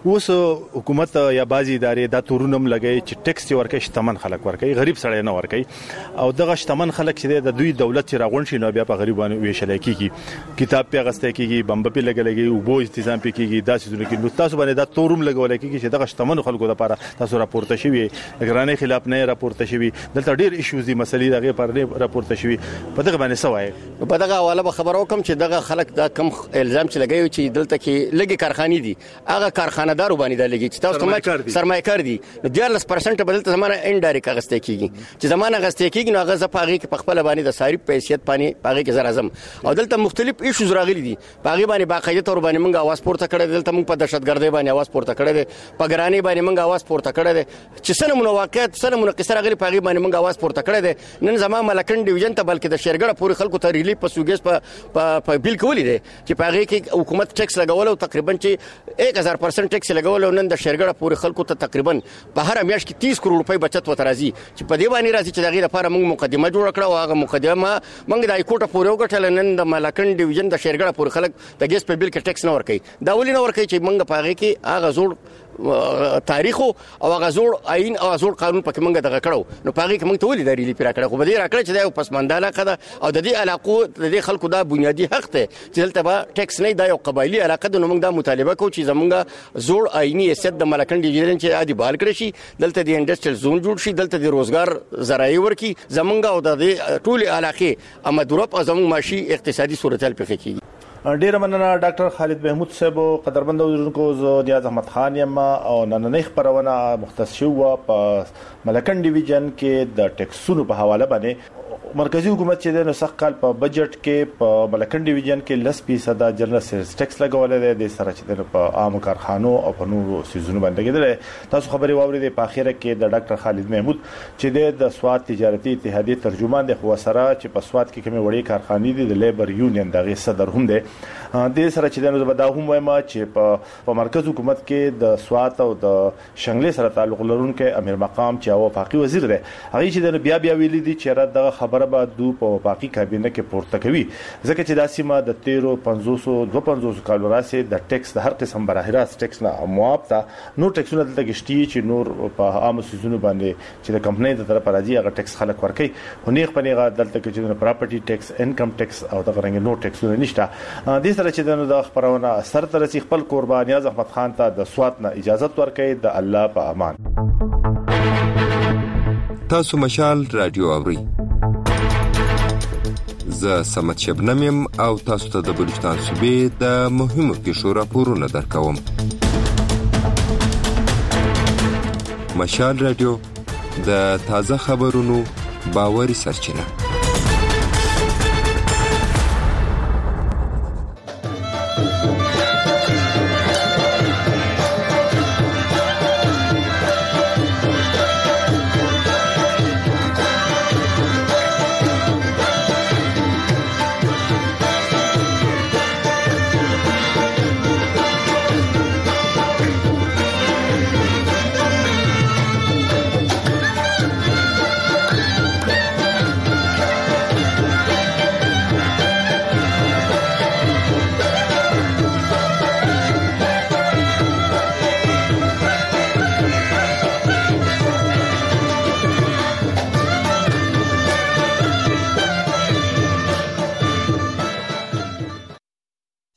Speaker 3: اوس حکومت یا بازي ادارې دا تورونم لګي چې ټیکس ورکړي شتمن خلک ورکړي غریب سړی نه ورکړي او دغه شتمن خلک چې د دوی دولت چې راغون شي نو بیا په غریبانو ویشل کیږي کتاب په غسته کیږي بمب په لګلګي او بو تنظیم په کیږي دا څه کې نو تاسو باندې دا تورم لګول کیږي چې دغه شتمن خلکو لپاره تاسو راپورته شوی ګرانې خلاف نه راپورته شوی دلته ډیر ایشوز دي مسلې دغه پر راپورته شوی په دغه باندې سوای
Speaker 11: په دغه حواله به خبرو کوم چې دغه خلک دا کم الزام چې لګي چې دلته کې لګي کارخانې دي هغه کارخانه‌دارو باندې دا لګي چې تاسو سرمایه‌کار دي نو ډیر پرسنټ بدلته زمانه انډایرکټ غسته کیږي چې زمانه غسته کیږي نو هغه زپاغي کې په خپل باندې د صارف په حیثیت باندې پاغي کې زر اعظم او دلته مختلف ایشوز راغلي دي پاغي باندې باقاعده تور باندې موږ आवाज پورته کړی دلته موږ په دهشتګردۍ باندې आवाज پورته کړی دی په ګرانی باندې موږ आवाज پورته کړی دی چې سنمونه واقعیت سنمونه قصه راغلي پاغي باندې موږ आवाज پورته کړی دی نن زمما ملکن ډیویژن ته بلکې د شیرګړه پورې خلکو ته ریلیف په سوګیس په په بیل کولی دی چې پاغي کې حکومت ټیکس لګول او تقریبا چې ایک هزار پرسنټ ټیکس لګول او نن د شیرګړه پورې خلکو ته تقریبا په هر میاشت کې تیس کروڑ روپۍ بچت وته راځي چې په دې باندې راځي چې دغه لپاره موږ مقدمه جوړ کړو هغه مقدمه موږ د کوټه پورې وګټل نن د ملکن ډیویژن د شیرګړه پورې خلک د ګیس په بیل کې ټیکس نه ورکړي دا ولې نه ورکړي چې موږ په هغه کې هغه زوړ تاریخ او هغه زوړ آئین او زوړ قانون پکې موږ دغه کړو نو په هغه کې موږ ته ولې داري لپاره کړو خو به دې راکړه چې دا یو پسمانداله علاقه ده او د دې علاقو د دې خلکو دا بنیادی حق ته چې دلته به ټیکس نه دا یو قبایلی علاقه ده نو موږ دا مطالبه کوو چې زمونږ زوړ آئینی حیثیت د ملکن ډیویژن چې عادي بحال کړی شي دلته د انډستریل زون جوړ شي دلته د روزګار ذرایع ورکي زمونږ او د ټول علاقې امدورپ او زمونږ معاشي اقتصادي صورتحال پکې کیږي
Speaker 3: ډیر مننه ډاکټر خالد محمود صاحب قدرمن اوریدونکو زه نیاز احمد خان یم او نننۍ خبرونه مختص شو په ملکن ډیویژن کې د ټیکسونو په حواله باندې مرکزی حکومت چې د نسخ کال په بجټ کې په ملکن ډیویژن کې لس فیصد جنرال سیلز ټیکس لګول دی د سره چې په عام کارخانو او په نورو سیزونو باندې کېدل تاسو خبري واورید په اخیره کې د ډاکټر خالد محمود چې د سواد تجارتي اتحادیه ترجمان د خو سره چې په سواد کې کومه وړي کارخانې دي د لیبر یونین دغه صدر هم دی د سره چې د نو د هم وایم چې په مرکز حکومت کې د سواد او د شنګلې سره تعلق لرونکو امیر مقام چې او وفاقي وزیر دی هغه چې د بیا بیا ویلي دي چې را د خبره به دو په وفاقي کابینه کې پورته کوي ځکه چې د سیمه د تیرو پنځوس دوه پنځوس کالو راسي د ټیکس د هر قسم براه راست ټیکس نه معاف تا نو ټیکسونه دلته کېشتي چې نور په عام سيزونو باندې چې د کمپنۍ د طرف راځي هغه ټیکس خلک ورکړي هنيغ پنيغه دلته کې چې د پراپرټي ټیکس انکم ټیکس او د غرنګ نو ټیکسونه نشته د سره چې د خبرونه سر تر سي خپل قرباني نیاز احمد خان ته د سوات نه اجازه ورکړي د الله په امان
Speaker 12: تاسو مشال رادیو اوري ز سمت شبنم او تاسو ته د بلوچستان صوبې د مهمو پیښو راپورونه درکوم مشال رادیو د تازه خبرونو باوري سرچینه